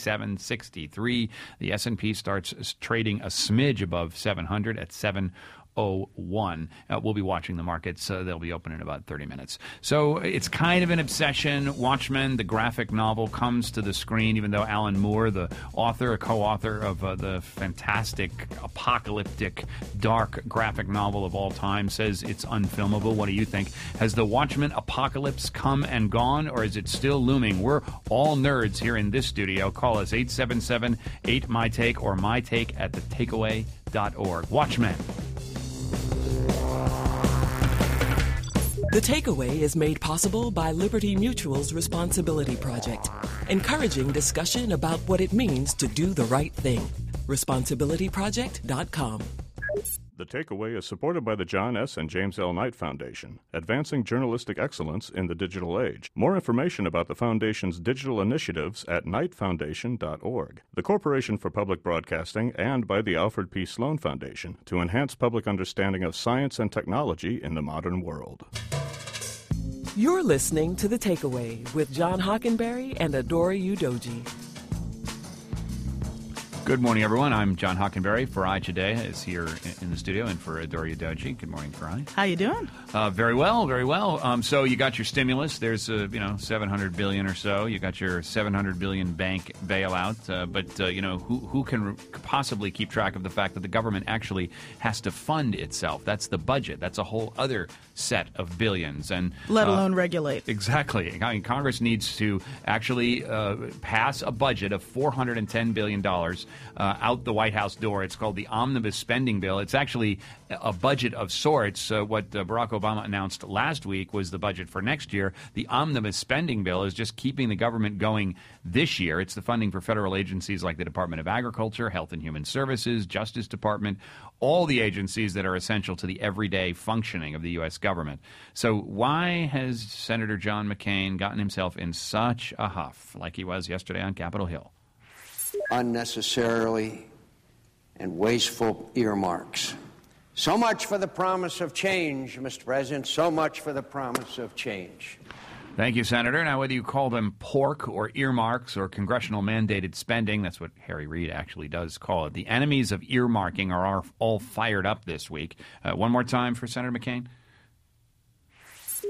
6763. The S&P starts trading a smidge above 700 at 701. We'll be watching the markets. They'll be open in about 30 minutes. So it's kind of an obsession. Watchmen, the graphic novel, comes to the screen, even though Alan Moore, the author, co-author of the fantastic, apocalyptic, dark graphic novel of all time, says it's unfilmable. What do you think? Has the Watchmen apocalypse come and gone, or is it still looming? We're all nerds here in this studio. Call us 877-8MyTake or mytake@thetakeaway.org. Watchmen. The Takeaway is made possible by Liberty Mutual's Responsibility Project, encouraging discussion about what it means to do the right thing. ResponsibilityProject.com. The Takeaway is supported by the John S. and James L. Knight Foundation, advancing journalistic excellence in the digital age. More information about the Foundation's digital initiatives at knightfoundation.org. The Corporation for Public Broadcasting and by the Alfred P. Sloan Foundation to enhance public understanding of science and technology in the modern world. You're listening to The Takeaway with John Hockenberry and Adore Udoji. Good morning, everyone. I'm John Hockenberry. Farai Chideya is here in the studio, and for Adore Udoji. Good morning, Farai. How you doing? Very well, very well. So you got your stimulus. There's $700 billion or so. You got your $700 billion bank bailout. But who can possibly keep track of the fact that the government actually has to fund itself? That's the budget. That's a whole other set of billions, and let alone regulate. Exactly. I mean, Congress needs to actually pass a budget of $410 billion. Out the White House door. It's called the Omnibus Spending Bill. It's actually a budget of sorts. What Barack Obama announced last week was the budget for next year. The Omnibus Spending Bill is just keeping the government going this year. It's the funding for federal agencies like the Department of Agriculture, Health and Human Services, Justice Department, all the agencies that are essential to the everyday functioning of the U.S. government. So why has Senator John McCain gotten himself in such a huff like he was yesterday on Capitol Hill? Unnecessarily and wasteful earmarks. So much for the promise of change, Mr. President. So much for the promise of change. Thank you, Senator. Now, whether you call them pork or earmarks or congressional mandated spending, that's what Harry Reid actually does call it. The enemies of earmarking are all fired up this week. One more time for Senator McCain.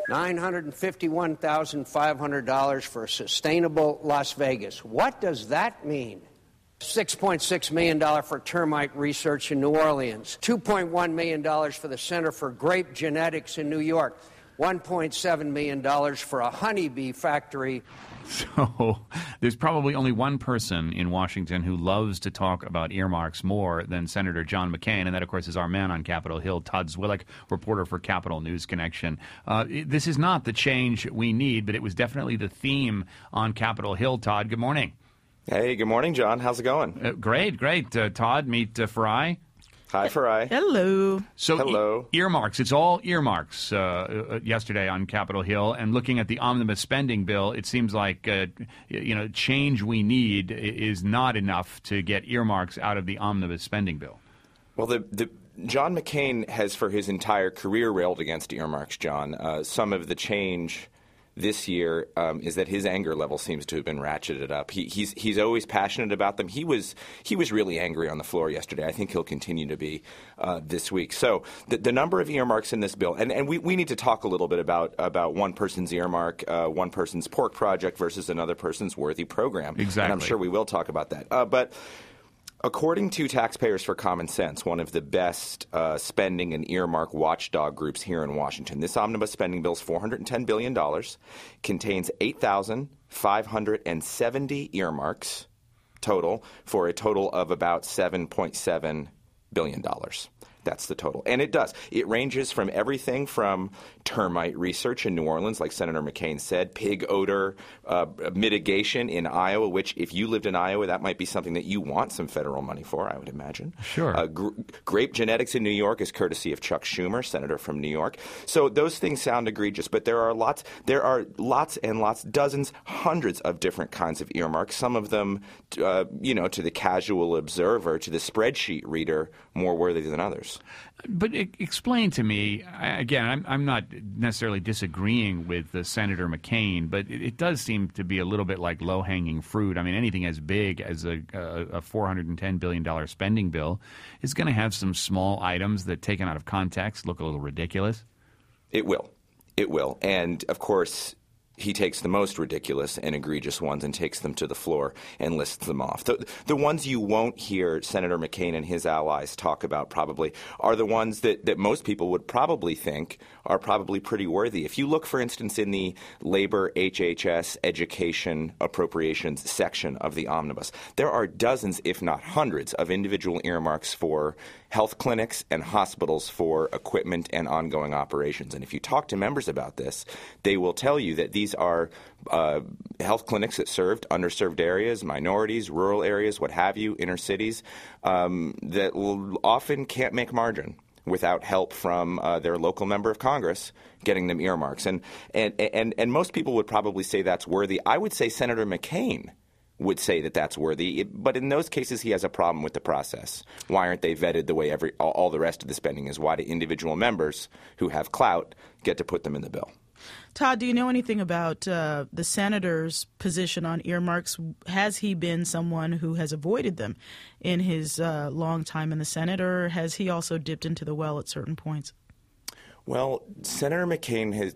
$951,500 for a sustainable Las Vegas. What does that mean? $6.6 million for termite research in New Orleans, $2.1 million for the Center for Grape Genetics in New York, $1.7 million for a honeybee factory. So there's probably only one person in Washington who loves to talk about earmarks more than Senator John McCain, and that, of course, is our man on Capitol Hill, Todd Zwillich, reporter for Capitol News Connection. This is not the change we need, but it was definitely the theme on Capitol Hill. Todd, good morning. Hey, good morning, John. How's it going? Great. Todd, meet Farai. Hi, Farai. Hello. So Hello. Earmarks. It's all earmarks yesterday on Capitol Hill. And looking at the omnibus spending bill, it seems like change we need is not enough to get earmarks out of the omnibus spending bill. Well, the John McCain has for his entire career railed against earmarks, John. Some of the change this year is that his anger level seems to have been ratcheted up. He's always passionate about them. He was really angry on the floor yesterday. I think he'll continue to be this week. So the number of earmarks in this bill, and we need to talk a little bit about one person's earmark, one person's pork project versus another person's worthy program. Exactly. And I'm sure we will talk about that. But according to Taxpayers for Common Sense, one of the best spending and earmark watchdog groups here in Washington, this omnibus spending bill is $410 billion, contains 8,570 earmarks total for a total of about $7.7 billion. That's the total. And it does. It ranges from everything from termite research in New Orleans, like Senator McCain said, pig odor mitigation in Iowa, which if you lived in Iowa, that might be something that you want some federal money for, I would imagine. Sure. Grape genetics in New York is courtesy of Chuck Schumer, senator from New York. So those things sound egregious, but there are lots and lots, dozens, hundreds of different kinds of earmarks. Some of them, to the casual observer, to the spreadsheet reader, more worthy than others. But explain to me, again, I'm not necessarily disagreeing with Senator McCain, but it does seem to be a little bit like low-hanging fruit. I mean, anything as big as a $410 billion spending bill is going to have some small items that, taken out of context, look a little ridiculous. It will. It will. And, of course, he takes the most ridiculous and egregious ones and takes them to the floor and lists them off. The ones you won't hear Senator McCain and his allies talk about probably are the ones that most people would probably think are probably pretty worthy. If you look, for instance, in the labor, HHS, education appropriations section of the omnibus, there are dozens, if not hundreds, of individual earmarks for health clinics and hospitals for equipment and ongoing operations. And if you talk to members about this, they will tell you that these are health clinics that served underserved areas, minorities, rural areas, what have you, inner cities, that often can't make margin without help from their local member of Congress getting them earmarks. And most people would probably say that's worthy. I would say Senator McCain would say that that's worthy, but in those cases he has a problem with the process. Why aren't they vetted the way all the rest of the spending is? Why do individual members who have clout get to put them in the bill? Todd, do you know anything about the senator's position on earmarks? Has he been someone who has avoided them in his long time in the Senate, or has he also dipped into the well at certain points? Well, Senator McCain has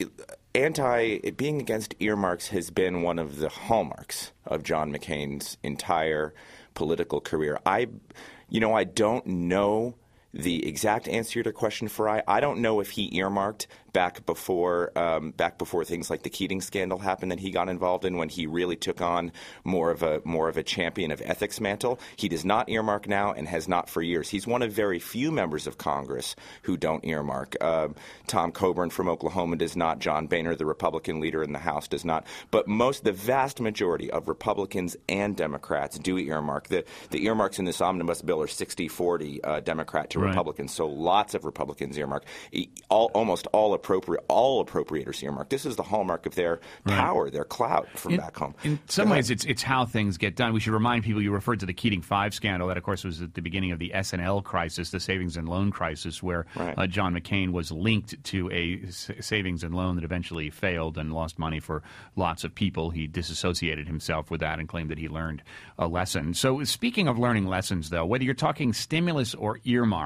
being against earmarks has been one of the hallmarks of John McCain's entire political career. I don't know the exact answer to your question, Farai. I don't know if he earmarked back before things like the Keating scandal happened that he got involved in, when he really took on more of a champion of ethics mantle. He does not earmark now and has not for years. He's one of very few members of Congress who don't earmark. Tom Coburn from Oklahoma does not. John Boehner, the Republican leader in the House, does not. But the vast majority of Republicans and Democrats do earmark. The earmarks in this omnibus bill are 60-40 Democrat to Republican, so lots of Republicans earmark. Almost all appropriators earmark. This is the hallmark of their power, their clout from back home. In some ways, it's how things get done. We should remind people, you referred to the Keating 5 scandal. That, of course, was at the beginning of the S&L crisis, the savings and loan crisis, where John McCain was linked to a savings and loan that eventually failed and lost money for lots of people. He disassociated himself with that and claimed that he learned a lesson. So speaking of learning lessons, though, whether you're talking stimulus or earmarks,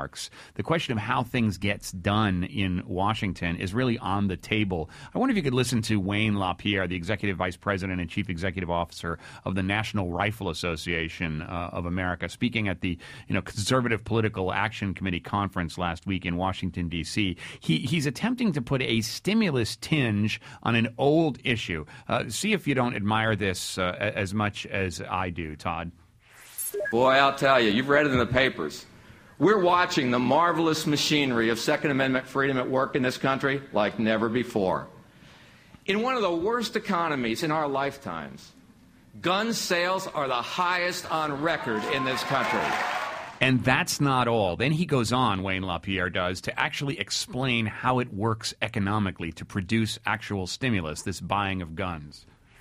earmarks. The question of how things gets done in Washington is really on the table. I wonder if you could listen to Wayne LaPierre, the Executive Vice President and Chief Executive Officer of the National Rifle Association of America, speaking at the Conservative Political Action Committee conference last week in Washington, D.C. He's attempting to put a stimulus tinge on an old issue. See if you don't admire this as much as I do, Todd. Boy, I'll tell you, you've read it in the papers. We're watching the marvelous machinery of Second Amendment freedom at work in this country like never before. In one of the worst economies in our lifetimes, gun sales are the highest on record in this country. And that's not all. Then he goes on, Wayne LaPierre does, to actually explain how it works economically to produce actual stimulus, this buying of guns.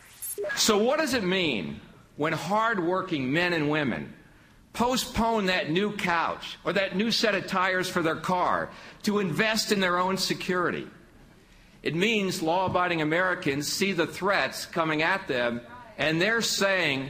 So what does it mean when hard-working men and women postpone that new couch or that new set of tires for their car to invest in their own security? It means law-abiding Americans see the threats coming at them, and they're saying,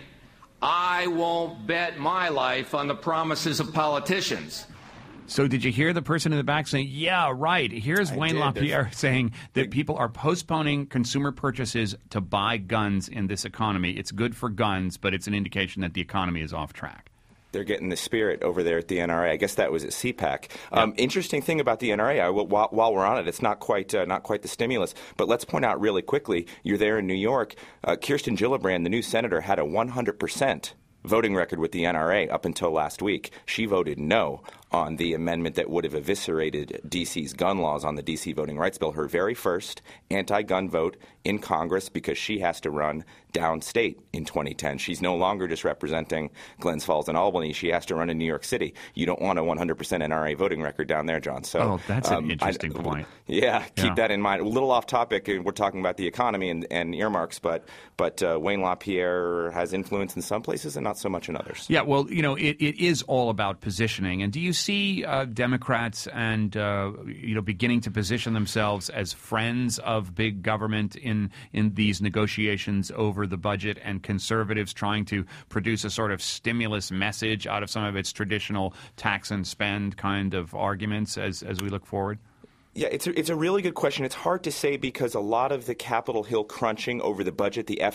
I won't bet my life on the promises of politicians. So did you hear the person in the back saying, yeah, right, here's Wayne LaPierre saying that people are postponing consumer purchases to buy guns in this economy. It's good for guns, but it's an indication that the economy is off track. They're getting the spirit over there at the NRA. I guess that was at CPAC. Interesting thing about the NRA, while we're on it, it's not quite the stimulus. But let's point out really quickly, you're there in New York. Kirsten Gillibrand, the new senator, had a 100% voting record with the NRA up until last week. She voted no on the amendment that would have eviscerated D.C.'s gun laws on the D.C. voting rights bill, her very first anti-gun vote in Congress, because she has to run downstate in 2010. She's no longer just representing Glens Falls and Albany. She has to run in New York City. You don't want a 100% NRA voting record down there, John. So, that's an interesting point. Yeah, keep that in mind. A little off topic. We're talking about the economy and earmarks, but Wayne LaPierre has influence in some places and not so much in others. Yeah, well, it is all about positioning. And do you see Democrats and beginning to position themselves as friends of big government in these negotiations over the budget, and conservatives trying to produce a sort of stimulus message out of some of its traditional tax and spend kind of arguments as we look forward? Yeah, it's a really good question. It's hard to say because a lot of the Capitol Hill crunching over the budget, the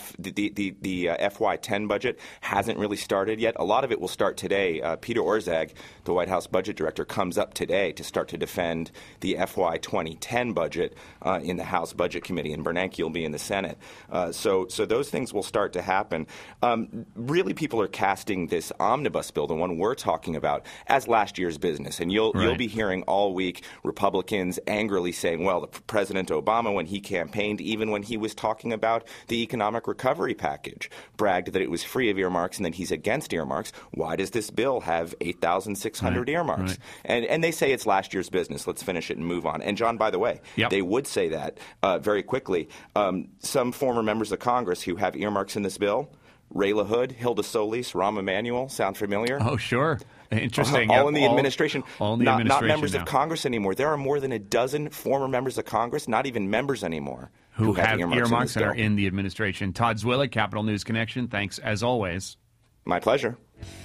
FY10 budget, hasn't really started yet. A lot of it will start today. Peter Orszag, the White House budget director, comes up today to start to defend the FY 2010 budget in the House Budget Committee, and Bernanke will be in the Senate. So those things will start to happen. Really, people are casting this omnibus bill, the one we're talking about, as last year's business. And you'll be hearing all week Republicans angrily saying, well, President Obama, when he campaigned, even when he was talking about the economic recovery package, bragged that it was free of earmarks and that he's against earmarks. Why does this bill have 8,600 earmarks? And they say it's last year's business. Let's finish it and move on. And, John, by the way, they would say that very quickly. Some former members of Congress who have earmarks in this bill, Ray LaHood, Hilda Solis, Rahm Emanuel, sound familiar? Oh, sure. Interesting. All in the administration. All in the not administration members now. of Congress anymore. There are more than a dozen former members of Congress, not even members anymore, who have earmarks and are in the administration. Todd Zwillig, Capitol News Connection. Thanks, as always. My pleasure.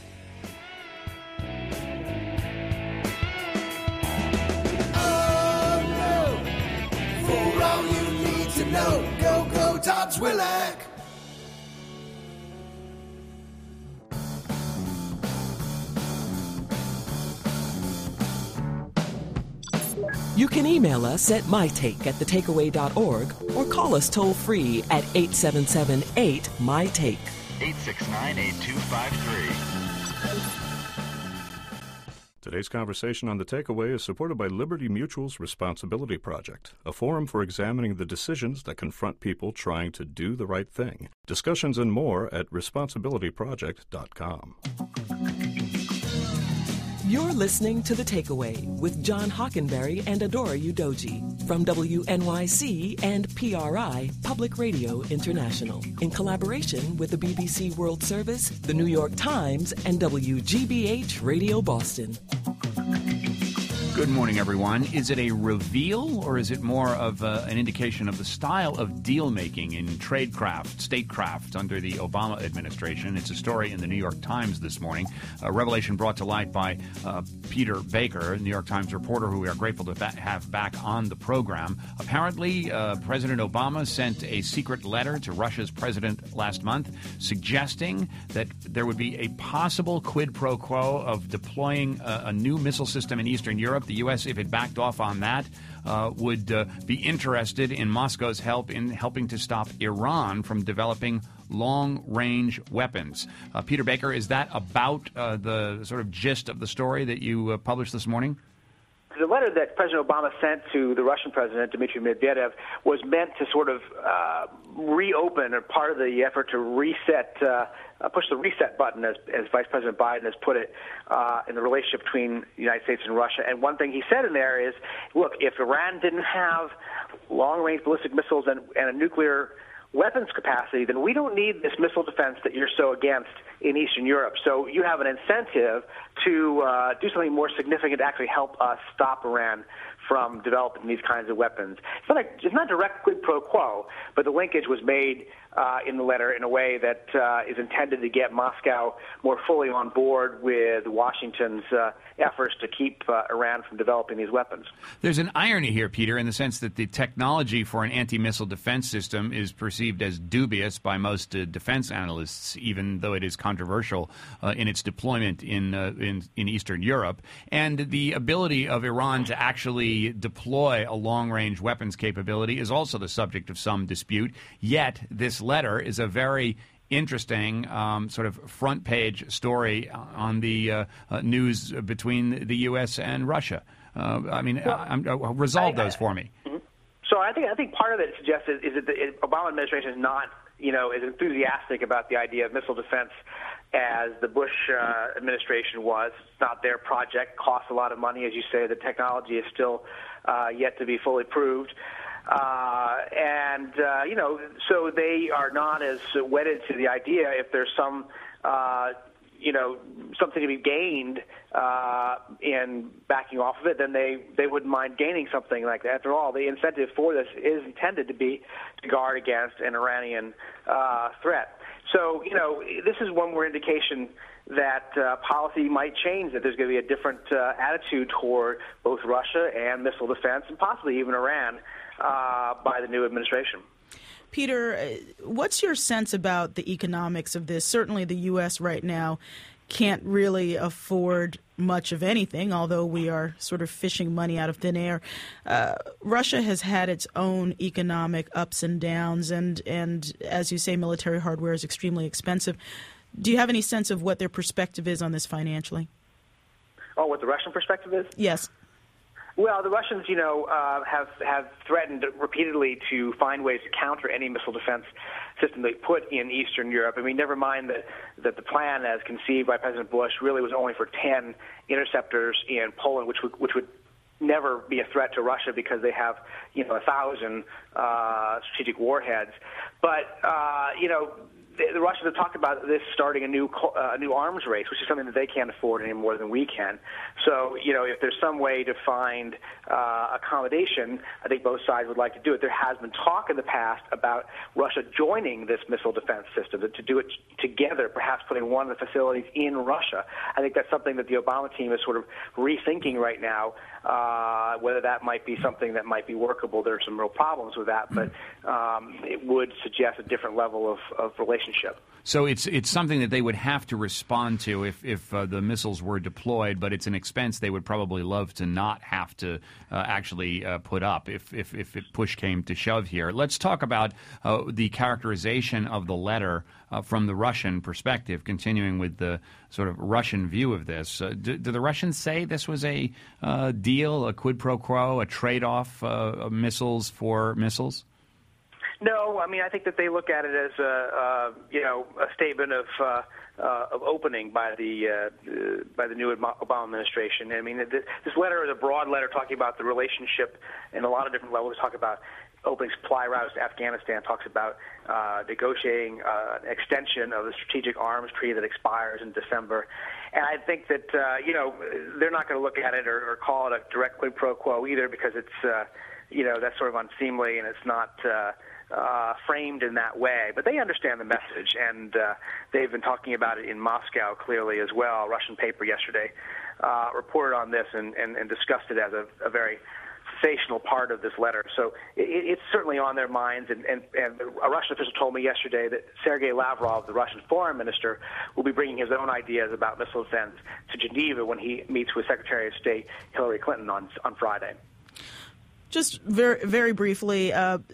For all you need to know, go Todd Zwillig. You can email us at mytake@thetakeaway.org or call us toll-free at 877-8-MY-TAKE. 869-8253. Today's conversation on The Takeaway is supported by Liberty Mutual's Responsibility Project, a forum for examining the decisions that confront people trying to do the right thing. Discussions and more at responsibilityproject.com. You're listening to The Takeaway with John Hockenberry and Adora Udoji from WNYC and PRI, Public Radio International, in collaboration with the BBC World Service, the New York Times, and WGBH Radio Boston. Good morning, everyone. Is it a reveal, or is it more of an indication of the style of deal-making in tradecraft, statecraft under the Obama administration? It's a story in the New York Times this morning. A revelation brought to light by Peter Baker, New York Times reporter who we are grateful to have back on the program. Apparently, President Obama sent a secret letter to Russia's president last month suggesting that there would be a possible quid pro quo of deploying a new missile system in Eastern Europe. The U.S., if it backed off on that, would be interested in Moscow's help in helping to stop Iran from developing long-range weapons. Peter Baker, is that about the sort of gist of the story that you published this morning? The letter that President Obama sent to the Russian president, Dmitry Medvedev, was meant to sort of reopen, or part of the effort to reset, push the reset button, as Vice President Biden has put it, in the relationship between the United States and Russia. And one thing he said in there is, look, if Iran didn't have long-range ballistic missiles and a nuclear weapons capacity, then we don't need this missile defense that you're so against in Eastern Europe. So you have an incentive to do something more significant to actually help us stop Iran from developing these kinds of weapons. It's not direct quid pro quo, but the linkage was made in the letter in a way that is intended to get Moscow more fully on board with Washington's efforts to keep Iran from developing these weapons. There's an irony here, Peter, in the sense that the technology for an anti-missile defense system is perceived as dubious by most defense analysts, even though it is controversial in its deployment in Eastern Europe. And the ability of Iran to actually deploy a long-range weapons capability is also the subject of some dispute. Yet this letter is a very interesting sort of front-page story on the news between the U.S. and Russia. Resolve those for me. So I think part of it suggests is that the Obama administration is not, as enthusiastic about the idea of missile defense as the Bush administration was. It's not their project. Costs a lot of money, as you say. The technology is still yet to be fully proved. So they are not as wedded to the idea. If there's some, something to be gained in backing off of it, then they wouldn't mind gaining something like that. After all, the incentive for this is intended to be to guard against an Iranian threat. So, this is one more indication that policy might change, that there's going to be a different attitude toward both Russia and missile defense, and possibly even Iran, by the new administration. Peter, what's your sense about the economics of this? Certainly the U.S. right now can't really afford much of anything, although we are sort of fishing money out of thin air. Russia has had its own economic ups and downs, and as you say, military hardware is extremely expensive. Do you have any sense of what their perspective is on this financially? Oh, what the Russian perspective is? Yes. Well, the Russians, have threatened repeatedly to find ways to counter any missile defense system they put in Eastern Europe. I mean, never mind that the plan, as conceived by President Bush, really was only for 10 interceptors in Poland, which would never be a threat to Russia because they have, 1,000 strategic warheads. But, the Russians have talked about this starting a new arms race, which is something that they can't afford any more than we can. So, if there's some way to find accommodation, I think both sides would like to do it. There has been talk in the past about Russia joining this missile defense system, to do it together, perhaps putting one of the facilities in Russia. I think that's something that the Obama team is sort of rethinking right now, whether that might be something that might be workable. There are some real problems with that, but it would suggest a different level of relationship. So it's something that they would have to respond to if the missiles were deployed, but it's an expense they would probably love to not have to actually put up if push came to shove here. Let's talk about the characterization of the letter from the Russian perspective, continuing with the sort of Russian view of this. Do the Russians say this was a deal, a quid pro quo, a trade-off of missiles for missiles? No, I mean, I think that they look at it as a statement of opening by the new Obama administration. I mean, this letter is a broad letter talking about the relationship in a lot of different levels. Talk about opening supply routes to Afghanistan, talks about negotiating an extension of the strategic arms treaty that expires in December. And I think that, they're not going to look at it or call it a direct quid pro quo either, because it's, that's sort of unseemly and it's not framed in that way. But they understand the message, and they've been talking about it in Moscow clearly as well. A Russian paper yesterday reported on this and discussed it as a very sensational part of this letter. So it's certainly on their minds, and a Russian official told me yesterday that Sergei Lavrov, the Russian foreign minister, will be bringing his own ideas about missile defense to Geneva when he meets with Secretary of State Hillary Clinton on Friday. Just very, very briefly,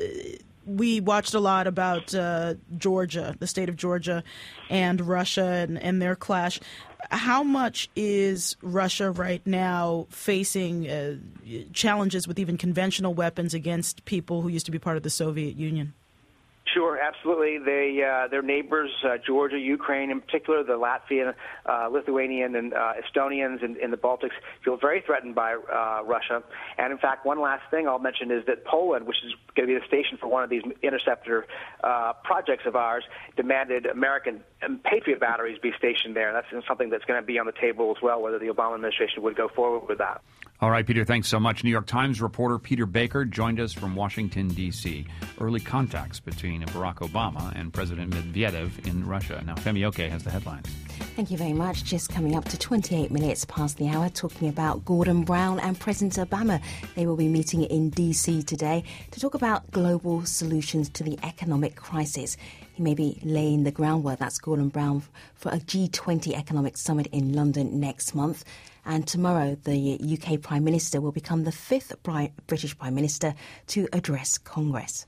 we watched a lot about Georgia, the state of Georgia, and Russia and their clash. How much is Russia right now facing challenges with even conventional weapons against people who used to be part of the Soviet Union? Sure, absolutely. Their neighbors, Georgia, Ukraine in particular, the Latvian, Lithuanian, and Estonians in the Baltics feel very threatened by Russia. And in fact, one last thing I'll mention is that Poland, which is going to be the station for one of these interceptor projects of ours, demanded American Patriot batteries be stationed there. That's something that's going to be on the table as well, whether the Obama administration would go forward with that. All right, Peter, thanks so much. New York Times reporter Peter Baker joined us from Washington, D.C. Early contacts between Barack Obama and President Medvedev in Russia. Now, Femi Oke has the headlines. Thank you very much. Just coming up to 28 minutes past the hour, talking about Gordon Brown and President Obama. They will be meeting in D.C. today to talk about global solutions to the economic crisis. He may be laying the groundwork, that's Gordon Brown, for a G20 economic summit in London next month. And tomorrow, the UK Prime Minister will become the fifth British Prime Minister to address Congress.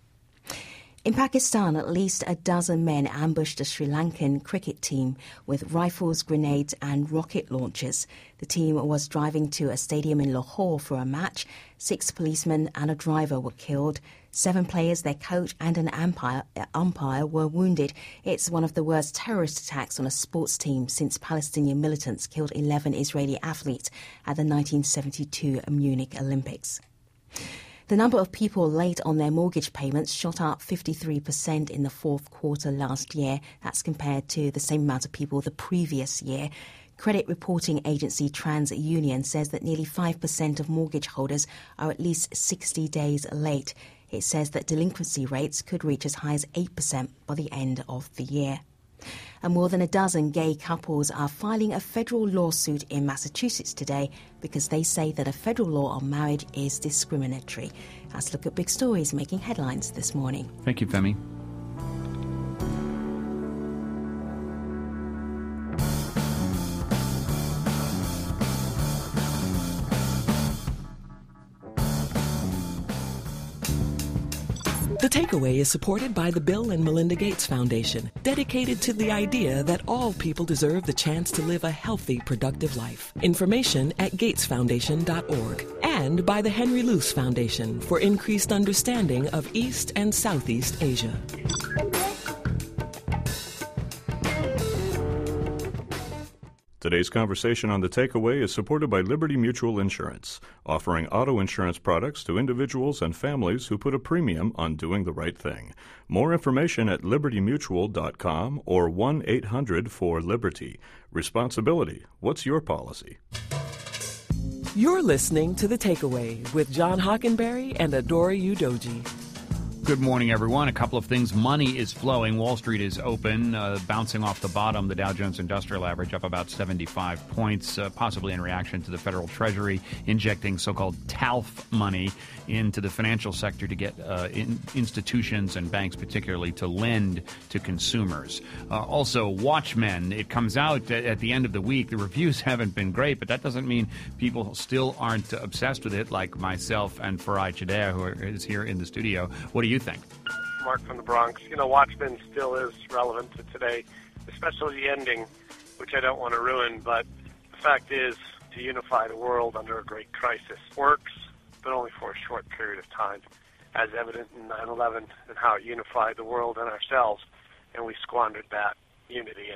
In Pakistan, at least a dozen men ambushed a Sri Lankan cricket team with rifles, grenades and rocket launchers. The team was driving to a stadium in Lahore for a match. 6 policemen and a driver were killed. 7 players, their coach and an umpire were wounded. It's one of the worst terrorist attacks on a sports team since Palestinian militants killed 11 Israeli athletes at the 1972 Munich Olympics. The number of people late on their mortgage payments shot up 53% in the fourth quarter last year. That's compared to the same amount of people the previous year. Credit reporting agency TransUnion says that nearly 5% of mortgage holders are at least 60 days late. It says that delinquency rates could reach as high as 8% by the end of the year. And more than a dozen gay couples are filing a federal lawsuit in Massachusetts today because they say that a federal law on marriage is discriminatory. Let's look at big stories making headlines this morning. Thank you, Femi. The Takeaway is supported by the Bill and Melinda Gates Foundation, dedicated to the idea that all people deserve the chance to live a healthy, productive life. Information at gatesfoundation.org. And by the Henry Luce Foundation for increased understanding of East and Southeast Asia. Today's conversation on The Takeaway is supported by Liberty Mutual Insurance, offering auto insurance products to individuals and families who put a premium on doing the right thing. More information at libertymutual.com or 1-800-4-LIBERTY. Responsibility. What's your policy? You're listening to The Takeaway with John Hockenberry and Adora Udoji. Good morning, everyone. A couple of things. Money is flowing. Wall Street is open, bouncing off the bottom. The Dow Jones Industrial Average up about 75 points, possibly in reaction to the Federal Treasury injecting so-called TALF money into the financial sector to get institutions and banks particularly to lend to consumers. Also, Watchmen. It comes out at the end of the week. The reviews haven't been great, but that doesn't mean people still aren't obsessed with it, like myself and Farai Chidea, who is here in the studio. What do you think? Mark from the Bronx. Watchmen still is relevant to today, especially the ending, which I don't want to ruin, but the fact is to unify the world under a great crisis works, but only for a short period of time, as evident in 9/11 and how it unified the world and ourselves, and we squandered that unity, and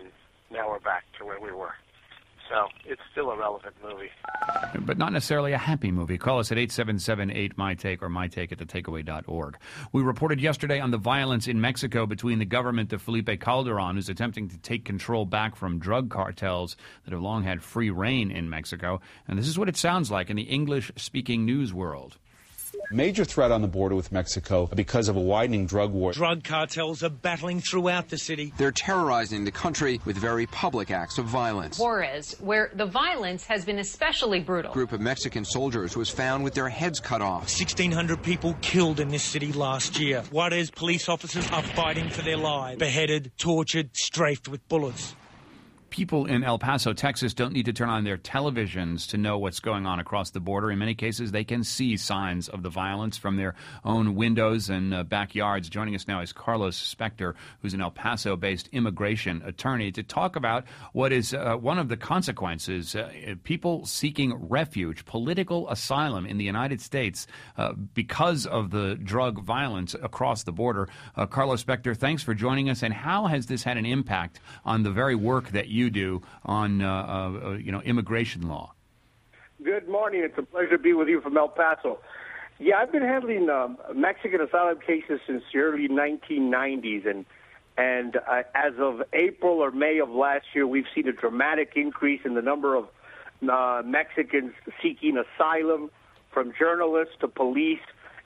now we're back to where we were. So it's still a relevant movie. But not necessarily a happy movie. Call us at 877-8-MY-TAKE or mytake@thetakeaway.org. We reported yesterday on the violence in Mexico between the government of Felipe Calderon, who's attempting to take control back from drug cartels that have long had free reign in Mexico. And this is what it sounds like in the English-speaking news world. Major threat on the border with Mexico because of a widening drug war. Drug cartels are battling throughout the city. They're terrorizing the country with very public acts of violence. Juarez, where the violence has been especially brutal. A group of Mexican soldiers was found with their heads cut off. 1,600 people killed in this city last year. Juarez police officers are fighting for their lives. Beheaded, tortured, strafed with bullets. People in El Paso, Texas, don't need to turn on their televisions to know what's going on across the border. In many cases, they can see signs of the violence from their own windows and backyards. Joining us now is Carlos Spector, who's an El Paso-based immigration attorney, to talk about what is one of the consequences, people seeking refuge, political asylum in the United States because of the drug violence across the border. Carlos Spector, thanks for joining us. And how has this had an impact on the very work that you do on immigration law? Good morning. It's a pleasure to be with you from El Paso. Yeah, I've been handling Mexican asylum cases since the early 1990s, and as of April or May of last year, we've seen a dramatic increase in the number of Mexicans seeking asylum, from journalists to police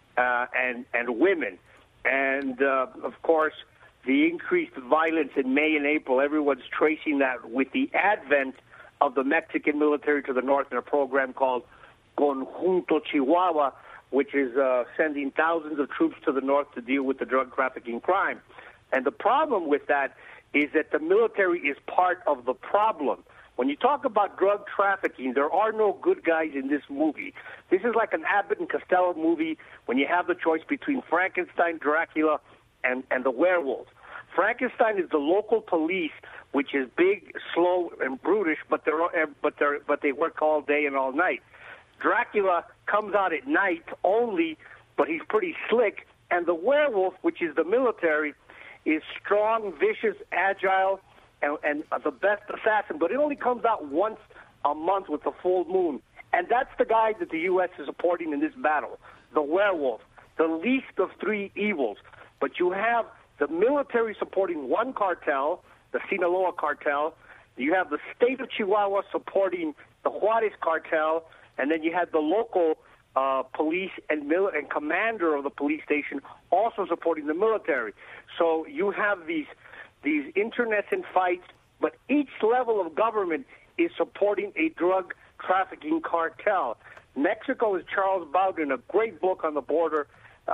and women, and of course, the increased violence in May and April, everyone's tracing that with the advent of the Mexican military to the north in a program called Conjunto Chihuahua, which is sending thousands of troops to the north to deal with the drug trafficking crime. And the problem with that is that the military is part of the problem. When you talk about drug trafficking, there are no good guys in this movie. This is like an Abbott and Costello movie when you have the choice between Frankenstein, Dracula, and the werewolf. Frankenstein is the local police, which is big, slow, and brutish, but they work all day and all night. Dracula comes out at night only, but he's pretty slick. And the werewolf, which is the military, is strong, vicious, agile, and the best assassin. But it only comes out once a month with the full moon. And that's the guy that the U.S. is supporting in this battle, the werewolf, the least of three evils. But you have the military supporting one cartel, the Sinaloa cartel. You have the state of Chihuahua supporting the Juarez cartel, and then you have the local police and commander of the police station also supporting the military. So you have these internecine fights, but each level of government is supporting a drug trafficking cartel. Mexico, as Charles Bowden, a great book on the border,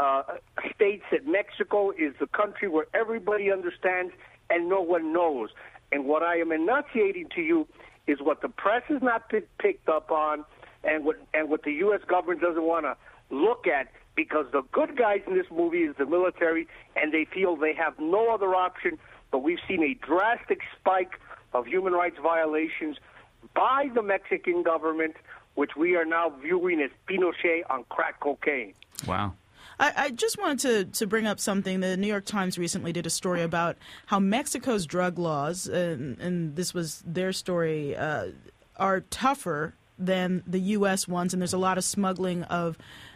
states that Mexico is the country where everybody understands and no one knows. And what I am enunciating to you is what the press has not picked up on, and what the U.S. government doesn't want to look at, because the good guys in this movie is the military, and they feel they have no other option. But we've seen a drastic spike of human rights violations by the Mexican government, which we are now viewing as Pinochet on crack cocaine. Wow. I just wanted to bring up something. The New York Times recently did a story about how Mexico's drug laws, and this was their story, are tougher than the U.S. ones, and there's a lot of smuggling of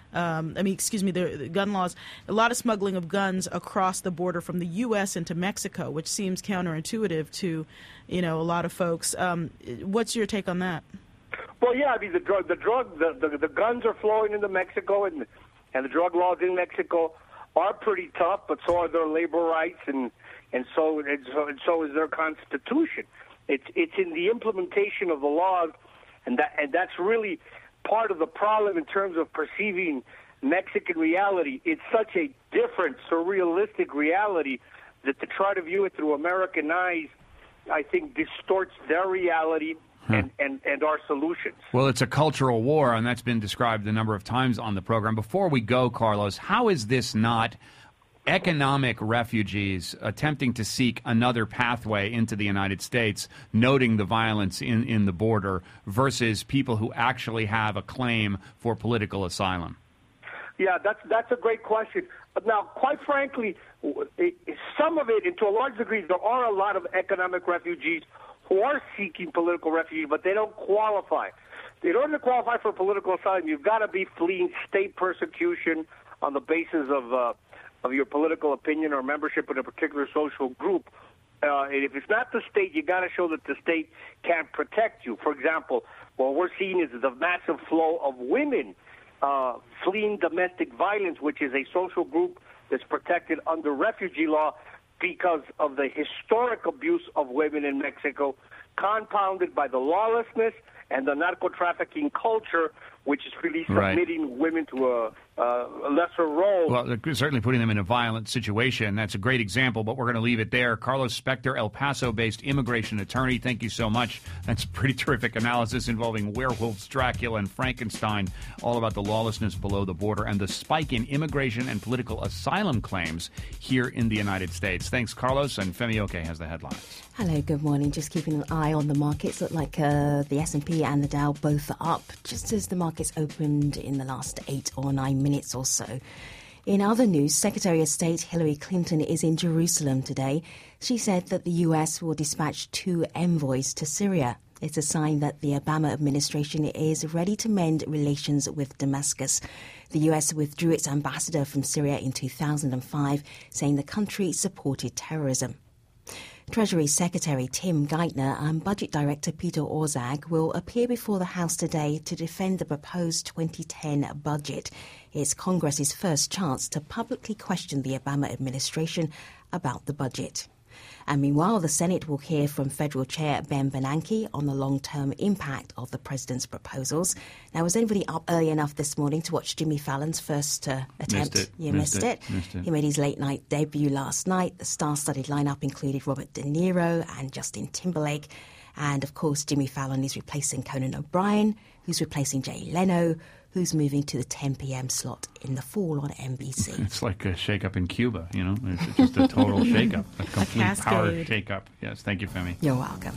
the gun laws, a lot of smuggling of guns across the border from the U.S. into Mexico, which seems counterintuitive to, a lot of folks. What's your take on that? Well, yeah, I mean, the guns are flowing into Mexico, and the drug laws in Mexico are pretty tough, but so are their labor rights, and so is their constitution. It's in the implementation of the laws, and that's really part of the problem in terms of perceiving Mexican reality. It's such a different, surrealistic reality that to try to view it through American eyes, I think, distorts their reality and our solutions. Well, it's a cultural war, and that's been described a number of times on the program. Before we go, Carlos, how is this not economic refugees attempting to seek another pathway into the United States, noting the violence in the border, versus people who actually have a claim for political asylum? Yeah, that's a great question. Now, quite frankly, some of it, and to a large degree, there are a lot of economic refugees who are seeking political refuge, but they don't qualify. In order to qualify for political asylum, you've got to be fleeing state persecution on the basis of your political opinion or membership in a particular social group. And if it's not the state, you got to show that the state can't protect you. For example, what we're seeing is the massive flow of women fleeing domestic violence, which is a social group that's protected under refugee law because of the historic abuse of women in Mexico, compounded by the lawlessness and the narco-trafficking culture, which is really submitting women to a lesser role. Well, they're certainly putting them in a violent situation. That's a great example, but we're going to leave it there. Carlos Spector, El Paso-based immigration attorney, thank you so much. That's a pretty terrific analysis involving werewolves, Dracula, and Frankenstein, all about the lawlessness below the border and the spike in immigration and political asylum claims here in the United States. Thanks, Carlos, and Femi Oke has the headlines. Hello, good morning. Just keeping an eye on the markets. Look like the S&P and the Dow both are up, just as the markets opened in the last 8 or 9 minutes or so. In other news, Secretary of State Hillary Clinton is in Jerusalem today. She said that the U.S. will dispatch 2 envoys to Syria. It's a sign that the Obama administration is ready to mend relations with Damascus. The U.S. withdrew its ambassador from Syria in 2005, saying the country supported terrorism. Treasury Secretary Tim Geithner and Budget Director Peter Orszag will appear before the House today to defend the proposed 2010 budget. It's Congress's first chance to publicly question the Obama administration about the budget. And meanwhile, the Senate will hear from Federal Chair Ben Bernanke on the long-term impact of the president's proposals. Now, was anybody up early enough this morning to watch Jimmy Fallon's first attempt? You missed it. He made his late-night debut last night. The star-studded lineup included Robert De Niro and Justin Timberlake. And, of course, Jimmy Fallon is replacing Conan O'Brien, who's replacing Jay Leno, who's moving to the 10 p.m. slot in the fall on NBC. It's like a shake-up in Cuba, you know? It's just a total shake-up, a complete power shake-up. Yes, thank you, Femi. You're welcome.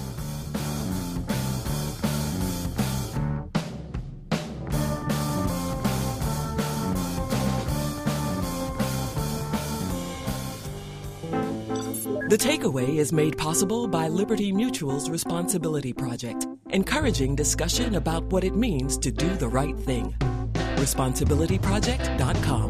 The Takeaway is made possible by Liberty Mutual's Responsibility Project, encouraging discussion about what it means to do the right thing. ResponsibilityProject.com.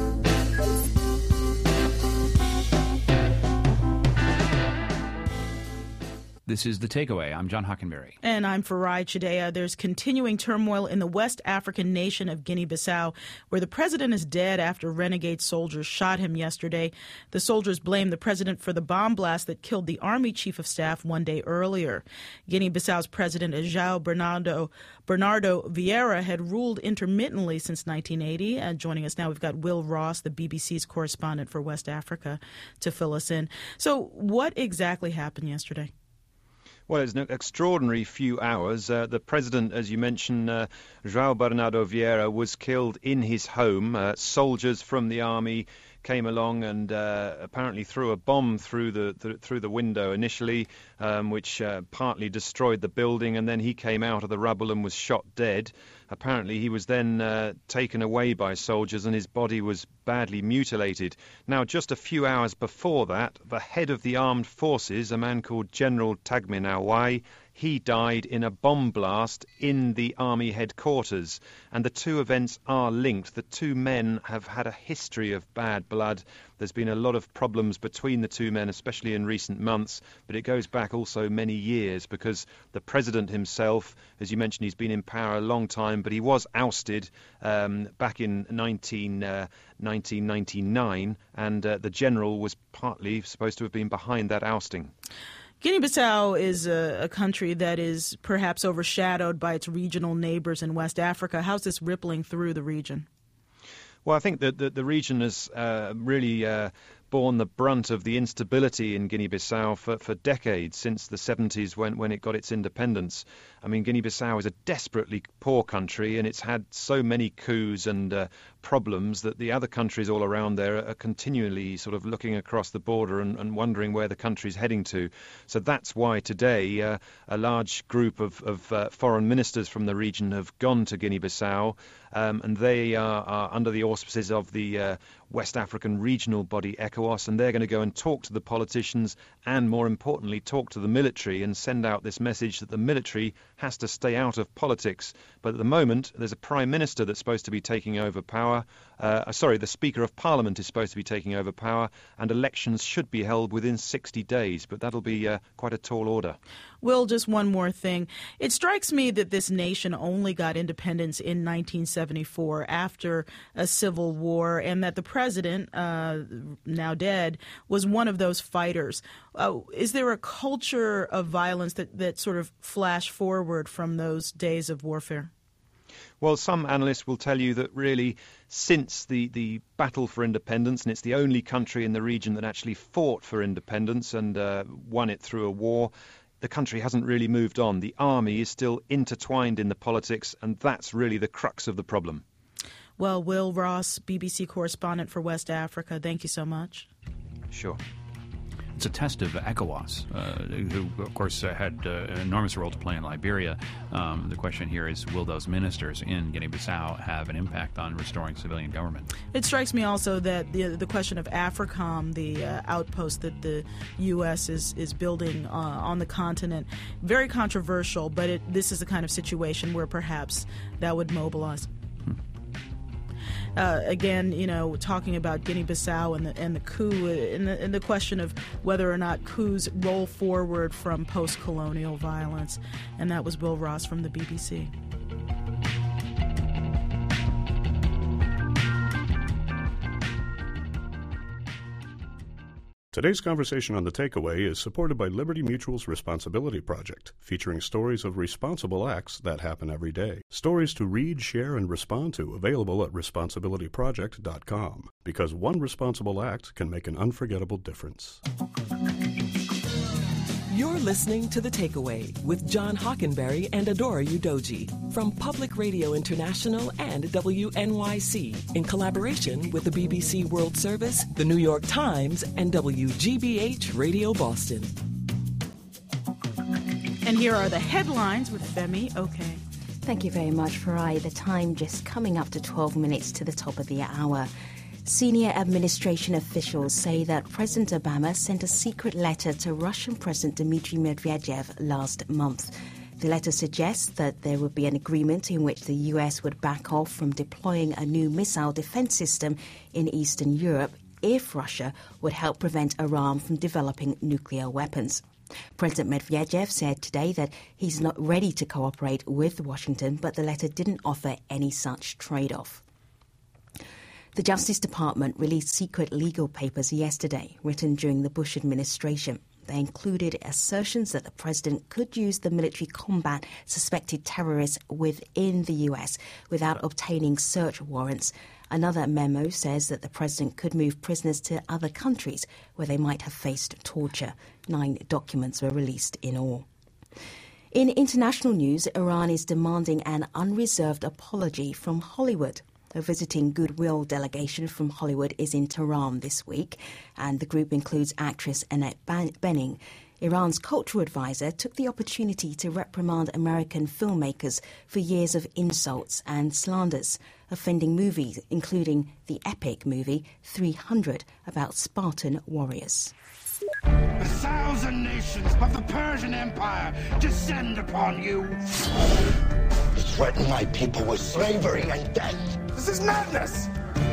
This is The Takeaway. I'm John Hockenberry. And I'm Farai Chideya. There's continuing turmoil in the West African nation of Guinea-Bissau, where the president is dead after renegade soldiers shot him yesterday. The soldiers blame the president for the bomb blast that killed the army chief of staff one day earlier. Guinea-Bissau's president, João Bernardo Vieira, had ruled intermittently since 1980. Joining us now, we've got Will Ross, the BBC's correspondent for West Africa, to fill us in. So what exactly happened yesterday? Well, it's an extraordinary few hours. The president, as you mentioned, João Bernardo Vieira, was killed in his home. Soldiers from the army came along and apparently threw a bomb through the window initially, which partly destroyed the building, and then he came out of the rubble and was shot dead. Apparently he was then taken away by soldiers and his body was badly mutilated. Now, just a few hours before that, the head of the armed forces, a man called General Tagmin Awai, he died in a bomb blast in the army headquarters. And the two events are linked. The two men have had a history of bad blood. There's been a lot of problems between the two men, especially in recent months, but it goes back also many years because the president himself, as you mentioned, he's been in power a long time, but he was ousted back in 1999, and the general was partly supposed to have been behind that ousting. Guinea-Bissau is a country that is perhaps overshadowed by its regional neighbors in West Africa. How's this rippling through the region? Well, I think that the region has really borne the brunt of the instability in Guinea-Bissau for decades, since the 70s when it got its independence. I mean, Guinea-Bissau is a desperately poor country, and it's had so many coups and problems that the other countries all around there are continually sort of looking across the border and wondering where the country's heading to. So that's why today a large group of foreign ministers from the region have gone to Guinea-Bissau, and they are under the auspices of the West African regional body ECOWAS, and they're going to go and talk to the politicians and, more importantly, talk to the military and send out this message that the military has to stay out of politics. But at the moment, there's a Prime Minister that's supposed to be taking over power. The Speaker of Parliament is supposed to be taking over power, and elections should be held within 60 days, but that'll be quite a tall order. Will, just one more thing. It strikes me that this nation only got independence in 1974 after a civil war, and that the president, now dead, was one of those fighters. Is there a culture of violence that sort of flashed forward from those days of warfare? Well, some analysts will tell you that really since the battle for independence, and it's the only country in the region that actually fought for independence and won it through a war, the country hasn't really moved on. The army is still intertwined in the politics, and that's really the crux of the problem. Well, Will Ross, BBC correspondent for West Africa, thank you so much. Sure. It's a test of ECOWAS, who, of course, had an enormous role to play in Liberia. The question here is, will those ministers in Guinea-Bissau have an impact on restoring civilian government? It strikes me also that the question of AFRICOM, the outpost that the U.S. is building on the continent, very controversial, but this is the kind of situation where perhaps that would mobilize. Again, talking about Guinea-Bissau and the coup and the question of whether or not coups roll forward from post-colonial violence. And that was Will Ross from the BBC. Today's conversation on The Takeaway is supported by Liberty Mutual's Responsibility Project, featuring stories of responsible acts that happen every day. Stories to read, share, and respond to, available at responsibilityproject.com. Because one responsible act can make an unforgettable difference. You're listening to The Takeaway with John Hockenberry and Adora Udoji from Public Radio International and WNYC in collaboration with the BBC World Service, the New York Times, and WGBH Radio Boston. And here are the headlines with Femi Oke. Thank you very much, Farai. The time just coming up to 12 minutes to the top of the hour. Senior administration officials say that President Obama sent a secret letter to Russian President Dmitry Medvedev last month. The letter suggests that there would be an agreement in which the U.S. would back off from deploying a new missile defense system in Eastern Europe if Russia would help prevent Iran from developing nuclear weapons. President Medvedev said today that he's not ready to cooperate with Washington, but the letter didn't offer any such trade-off. The Justice Department released secret legal papers yesterday, written during the Bush administration. They included assertions that the president could use the military combat suspected terrorists within the U.S. without obtaining search warrants. Another memo says that the president could move prisoners to other countries where they might have faced torture. 9 documents were released in all. In international news, Iran is demanding an unreserved apology from Hollywood. A visiting goodwill delegation from Hollywood is in Tehran this week, and the group includes actress Annette Bening. Iran's cultural advisor took the opportunity to reprimand American filmmakers for years of insults and slanders, offending movies, including the epic movie 300 about Spartan warriors. 1,000 nations of the Persian Empire descend upon you. You threaten my people with slavery and death. This is madness!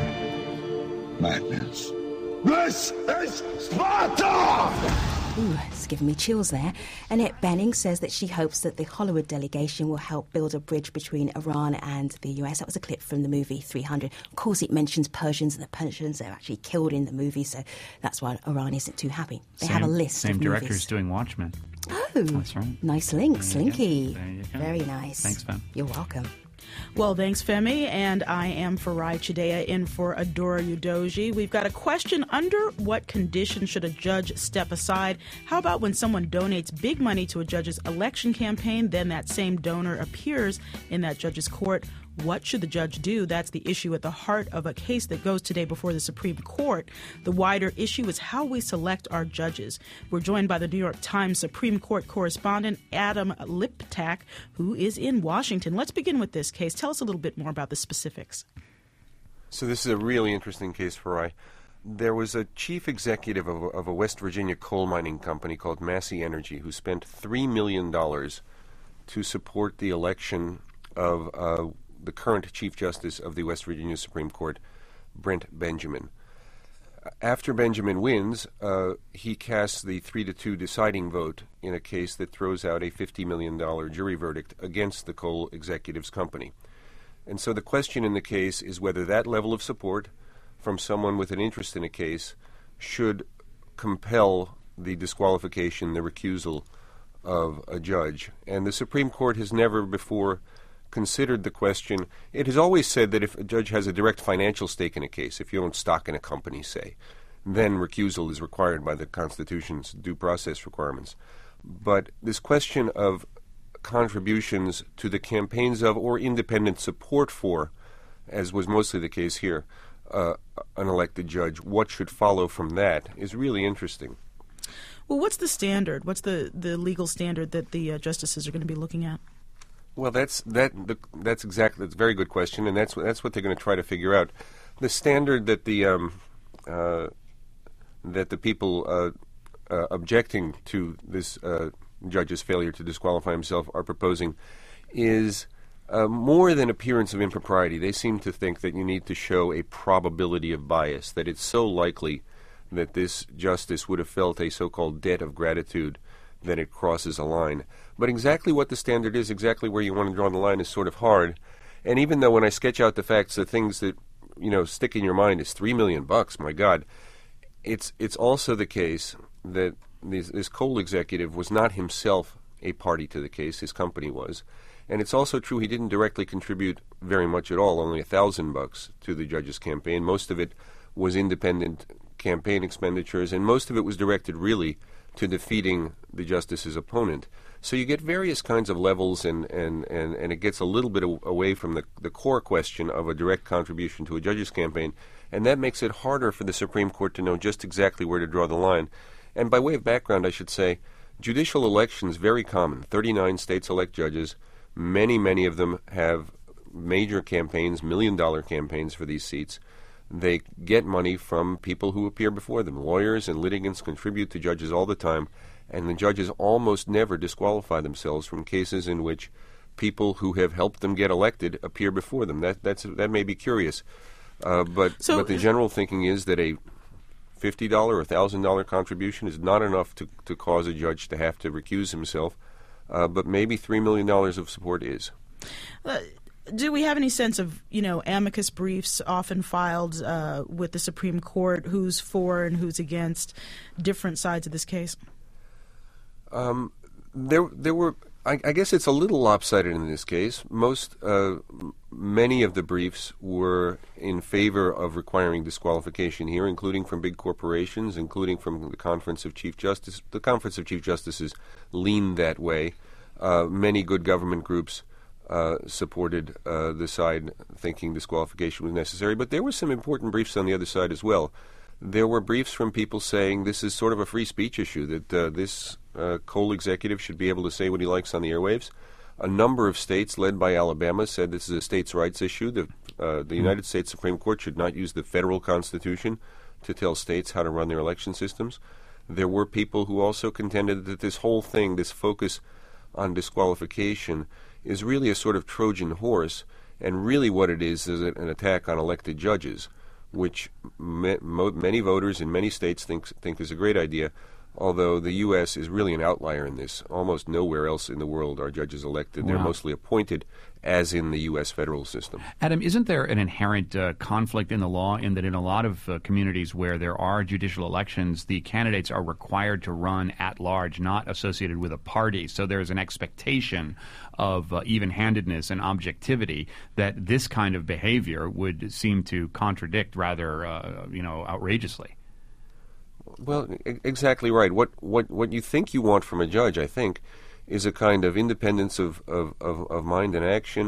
Madness. This is Sparta! Ooh, it's giving me chills there. Annette Bening says that she hopes that the Hollywood delegation will help build a bridge between Iran and the US. That was a clip from the movie 300. Of course, it mentions Persians, and the Persians are actually killed in the movie, so that's why Iran isn't too happy. They have a list of movies. Same director's doing Watchmen. Oh, that's right. Nice link, Slinky. There you go. Very nice. Thanks, Fem. You're welcome. Well, thanks, Femi, and I am Farai Chideya in for Adora Udoji. We've got a question: under what conditions should a judge step aside? How about when someone donates big money to a judge's election campaign, then that same donor appears in that judge's court? What should the judge do? That's the issue at the heart of a case that goes today before the Supreme Court. The wider issue is how we select our judges. We're joined by the New York Times Supreme Court correspondent Adam Liptak, who is in Washington. Let's begin with this case. Tell us a little bit more about the specifics. So this is a really interesting case, Farai. There was a chief executive of a West Virginia coal mining company called Massey Energy who spent $3 million to support the election of the current Chief Justice of the West Virginia Supreme Court, Brent Benjamin. After Benjamin wins, he casts the 3-2 deciding vote in a case that throws out a $50 million jury verdict against the coal executive's company. And so the question in the case is whether that level of support from someone with an interest in a case should compel the disqualification, the recusal of a judge. And the Supreme Court has never before considered the question. It has always said that if a judge has a direct financial stake in a case, if you own stock in a company, say, then recusal is required by the Constitution's due process requirements. But this question of contributions to the campaigns of or independent support for, as was mostly the case here, an elected judge, what should follow from that is really interesting. Well, what's the standard? What's the legal standard that the justices are going to be looking at? Well, that's a very good question, and that's what they're going to try to figure out. The standard that the people objecting to this judge's failure to disqualify himself are proposing is more than appearance of impropriety. They seem to think that you need to show a probability of bias, that it's so likely that this justice would have felt a so-called debt of gratitude that it crosses a line. But exactly what the standard is, exactly where you want to draw the line is sort of hard. And even though when I sketch out the facts, the things that, stick in your mind is $3 million, my God, it's also the case that this coal executive was not himself a party to the case, his company was. And it's also true he didn't directly contribute very much at all, only $1,000 to the judge's campaign. Most of it was independent campaign expenditures, and most of it was directed really to defeating the justice's opponent. So you get various kinds of levels, and it gets a little bit away from the core question of a direct contribution to a judge's campaign, and that makes it harder for the Supreme Court to know just exactly where to draw the line. And by way of background, I should say, judicial elections, very common. 39 states elect judges. Many of them have major campaigns, million-dollar campaigns for these seats. They get money from people who appear before them. Lawyers and litigants contribute to judges all the time, and the judges almost never disqualify themselves from cases in which people who have helped them get elected appear before them. That may be curious, but the general thinking is that a $50 or $1,000 contribution is not enough to cause a judge to have to recuse himself. But maybe $3 million of support is. Do we have any sense of, amicus briefs often filed with the Supreme Court, who's for and who's against different sides of this case? There were. I guess it's a little lopsided in this case. Many of the briefs were in favor of requiring disqualification here, including from big corporations, including from the Conference of Chief Justice. The Conference of Chief Justices leaned that way. Many good government groups supported the side thinking disqualification was necessary. But there were some important briefs on the other side as well. There were briefs from people saying this is sort of a free speech issue, that this coal executive should be able to say what he likes on the airwaves. A number of states, led by Alabama, said this is a states' rights issue. The United States Supreme Court should not use the federal Constitution to tell states how to run their election systems. There were people who also contended that this whole thing, this focus on disqualification, is really a sort of Trojan horse, and really what it is an attack on elected judges, which many voters in many states think is a great idea, although the U.S. is really an outlier in this. Almost nowhere else in the world are judges elected. Wow. They're mostly appointed, as in the U.S. federal system. Adam, isn't there an inherent conflict in the law in that in a lot of communities where there are judicial elections, the candidates are required to run at large, not associated with a party? So there's an expectation of even-handedness and objectivity that this kind of behavior would seem to contradict rather, outrageously. Well, exactly right. What you think you want from a judge, I think, is a kind of independence of mind and action,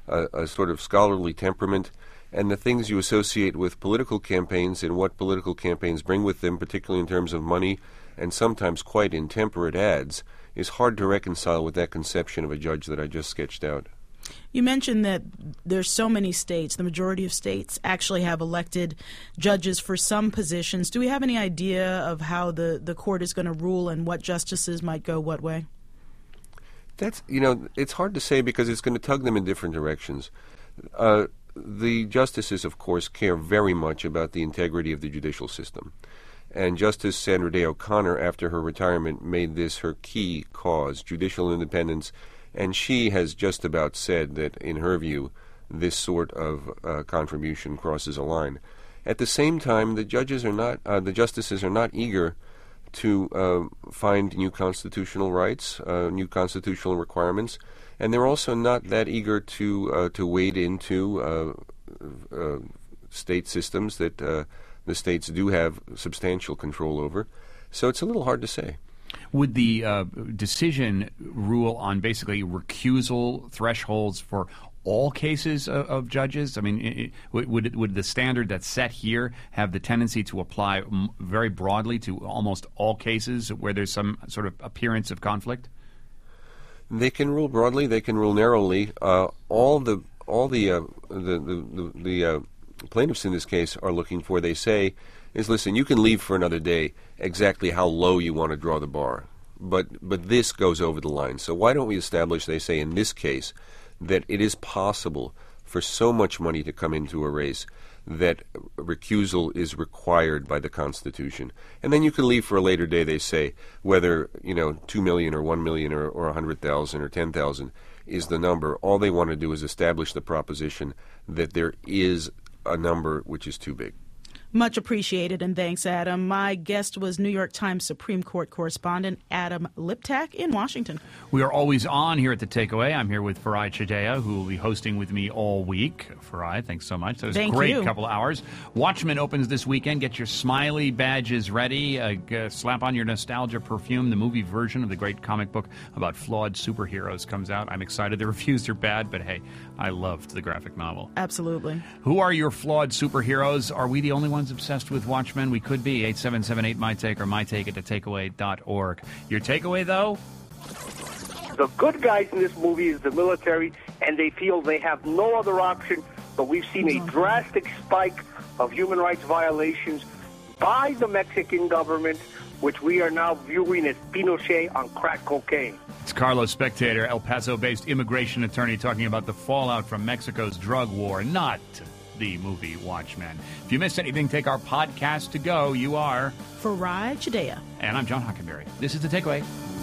a sort of scholarly temperament, and the things you associate with political campaigns and what political campaigns bring with them, particularly in terms of money and sometimes quite intemperate ads, is hard to reconcile with that conception of a judge that I just sketched out. You mentioned that there's so many states, the majority of states actually have elected judges for some positions. Do we have any idea of how the court is going to rule and what justices might go what way? That's, it's hard to say because it's going to tug them in different directions. The justices, of course, care very much about the integrity of the judicial system. And Justice Sandra Day O'Connor, after her retirement, made this her key cause, judicial independence. And she has just about said that, in her view, this sort of contribution crosses a line. At the same time, the justices are not eager to find new constitutional rights, new constitutional requirements, and they're also not that eager to wade into state systems that the states do have substantial control over. So it's a little hard to say. Would the decision rule on basically recusal thresholds for all cases of judges? I mean, would the standard that's set here have the tendency to apply very broadly to almost all cases where there's some sort of appearance of conflict? They can rule broadly. They can rule narrowly. All the plaintiffs in this case are looking for, they say, is, listen, you can leave for another day exactly how low you want to draw the bar, but this goes over the line. So why don't we establish, they say in this case, that it is possible for so much money to come into a race that recusal is required by the Constitution. And then you can leave for a later day, they say, whether, 2 million or 1 million or 100,000 or 10,000 is the number. All they want to do is establish the proposition that there is a number which is too big. Much appreciated, and thanks, Adam. My guest was New York Times Supreme Court correspondent Adam Liptak in Washington. We are always on here at The Takeaway. I'm here with Farai Chideya, who will be hosting with me all week. Farai, thanks so much. That was a great couple of hours. Watchmen opens this weekend. Get your smiley badges ready. Slap on your nostalgia perfume. The movie version of the great comic book about flawed superheroes comes out. I'm excited. The reviews are bad, but hey, I loved the graphic novel. Absolutely. Who are your flawed superheroes? Are we the only ones obsessed with Watchmen? We could be. 877-8-MY-TAKE or mytake@thetetakeaway.org. Your takeaway, though? The good guys in this movie is the military, and they feel they have no other option, but we've seen a drastic spike of human rights violations by the Mexican government, which we are now viewing as Pinochet on crack cocaine. It's Carlos Spectator, El Paso-based immigration attorney, talking about the fallout from Mexico's drug war, not the movie Watchmen. If you missed anything, take our podcast to go. You are Farai Chideya. And I'm John Hockenberry. This is The Takeaway.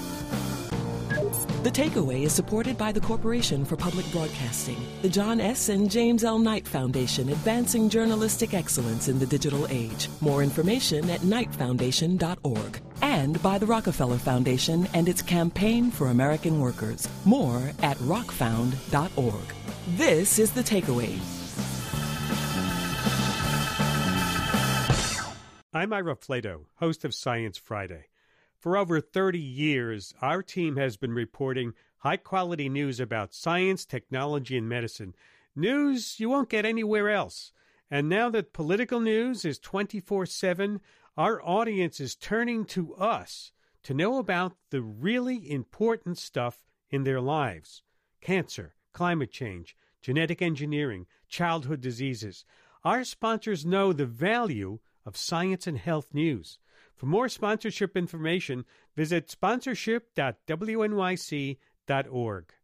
The Takeaway is supported by the Corporation for Public Broadcasting, the John S. and James L. Knight Foundation, advancing journalistic excellence in the digital age. More information at knightfoundation.org. And by the Rockefeller Foundation and its Campaign for American Workers. More at rockfound.org. This is The Takeaway. I'm Ira Flato, host of Science Friday. For over 30 years, our team has been reporting high-quality news about science, technology, and medicine. News you won't get anywhere else. And now that political news is 24/7, our audience is turning to us to know about the really important stuff in their lives. Cancer, climate change, genetic engineering, childhood diseases. Our sponsors know the value of science and health news. For more sponsorship information, visit sponsorship.wnyc.org.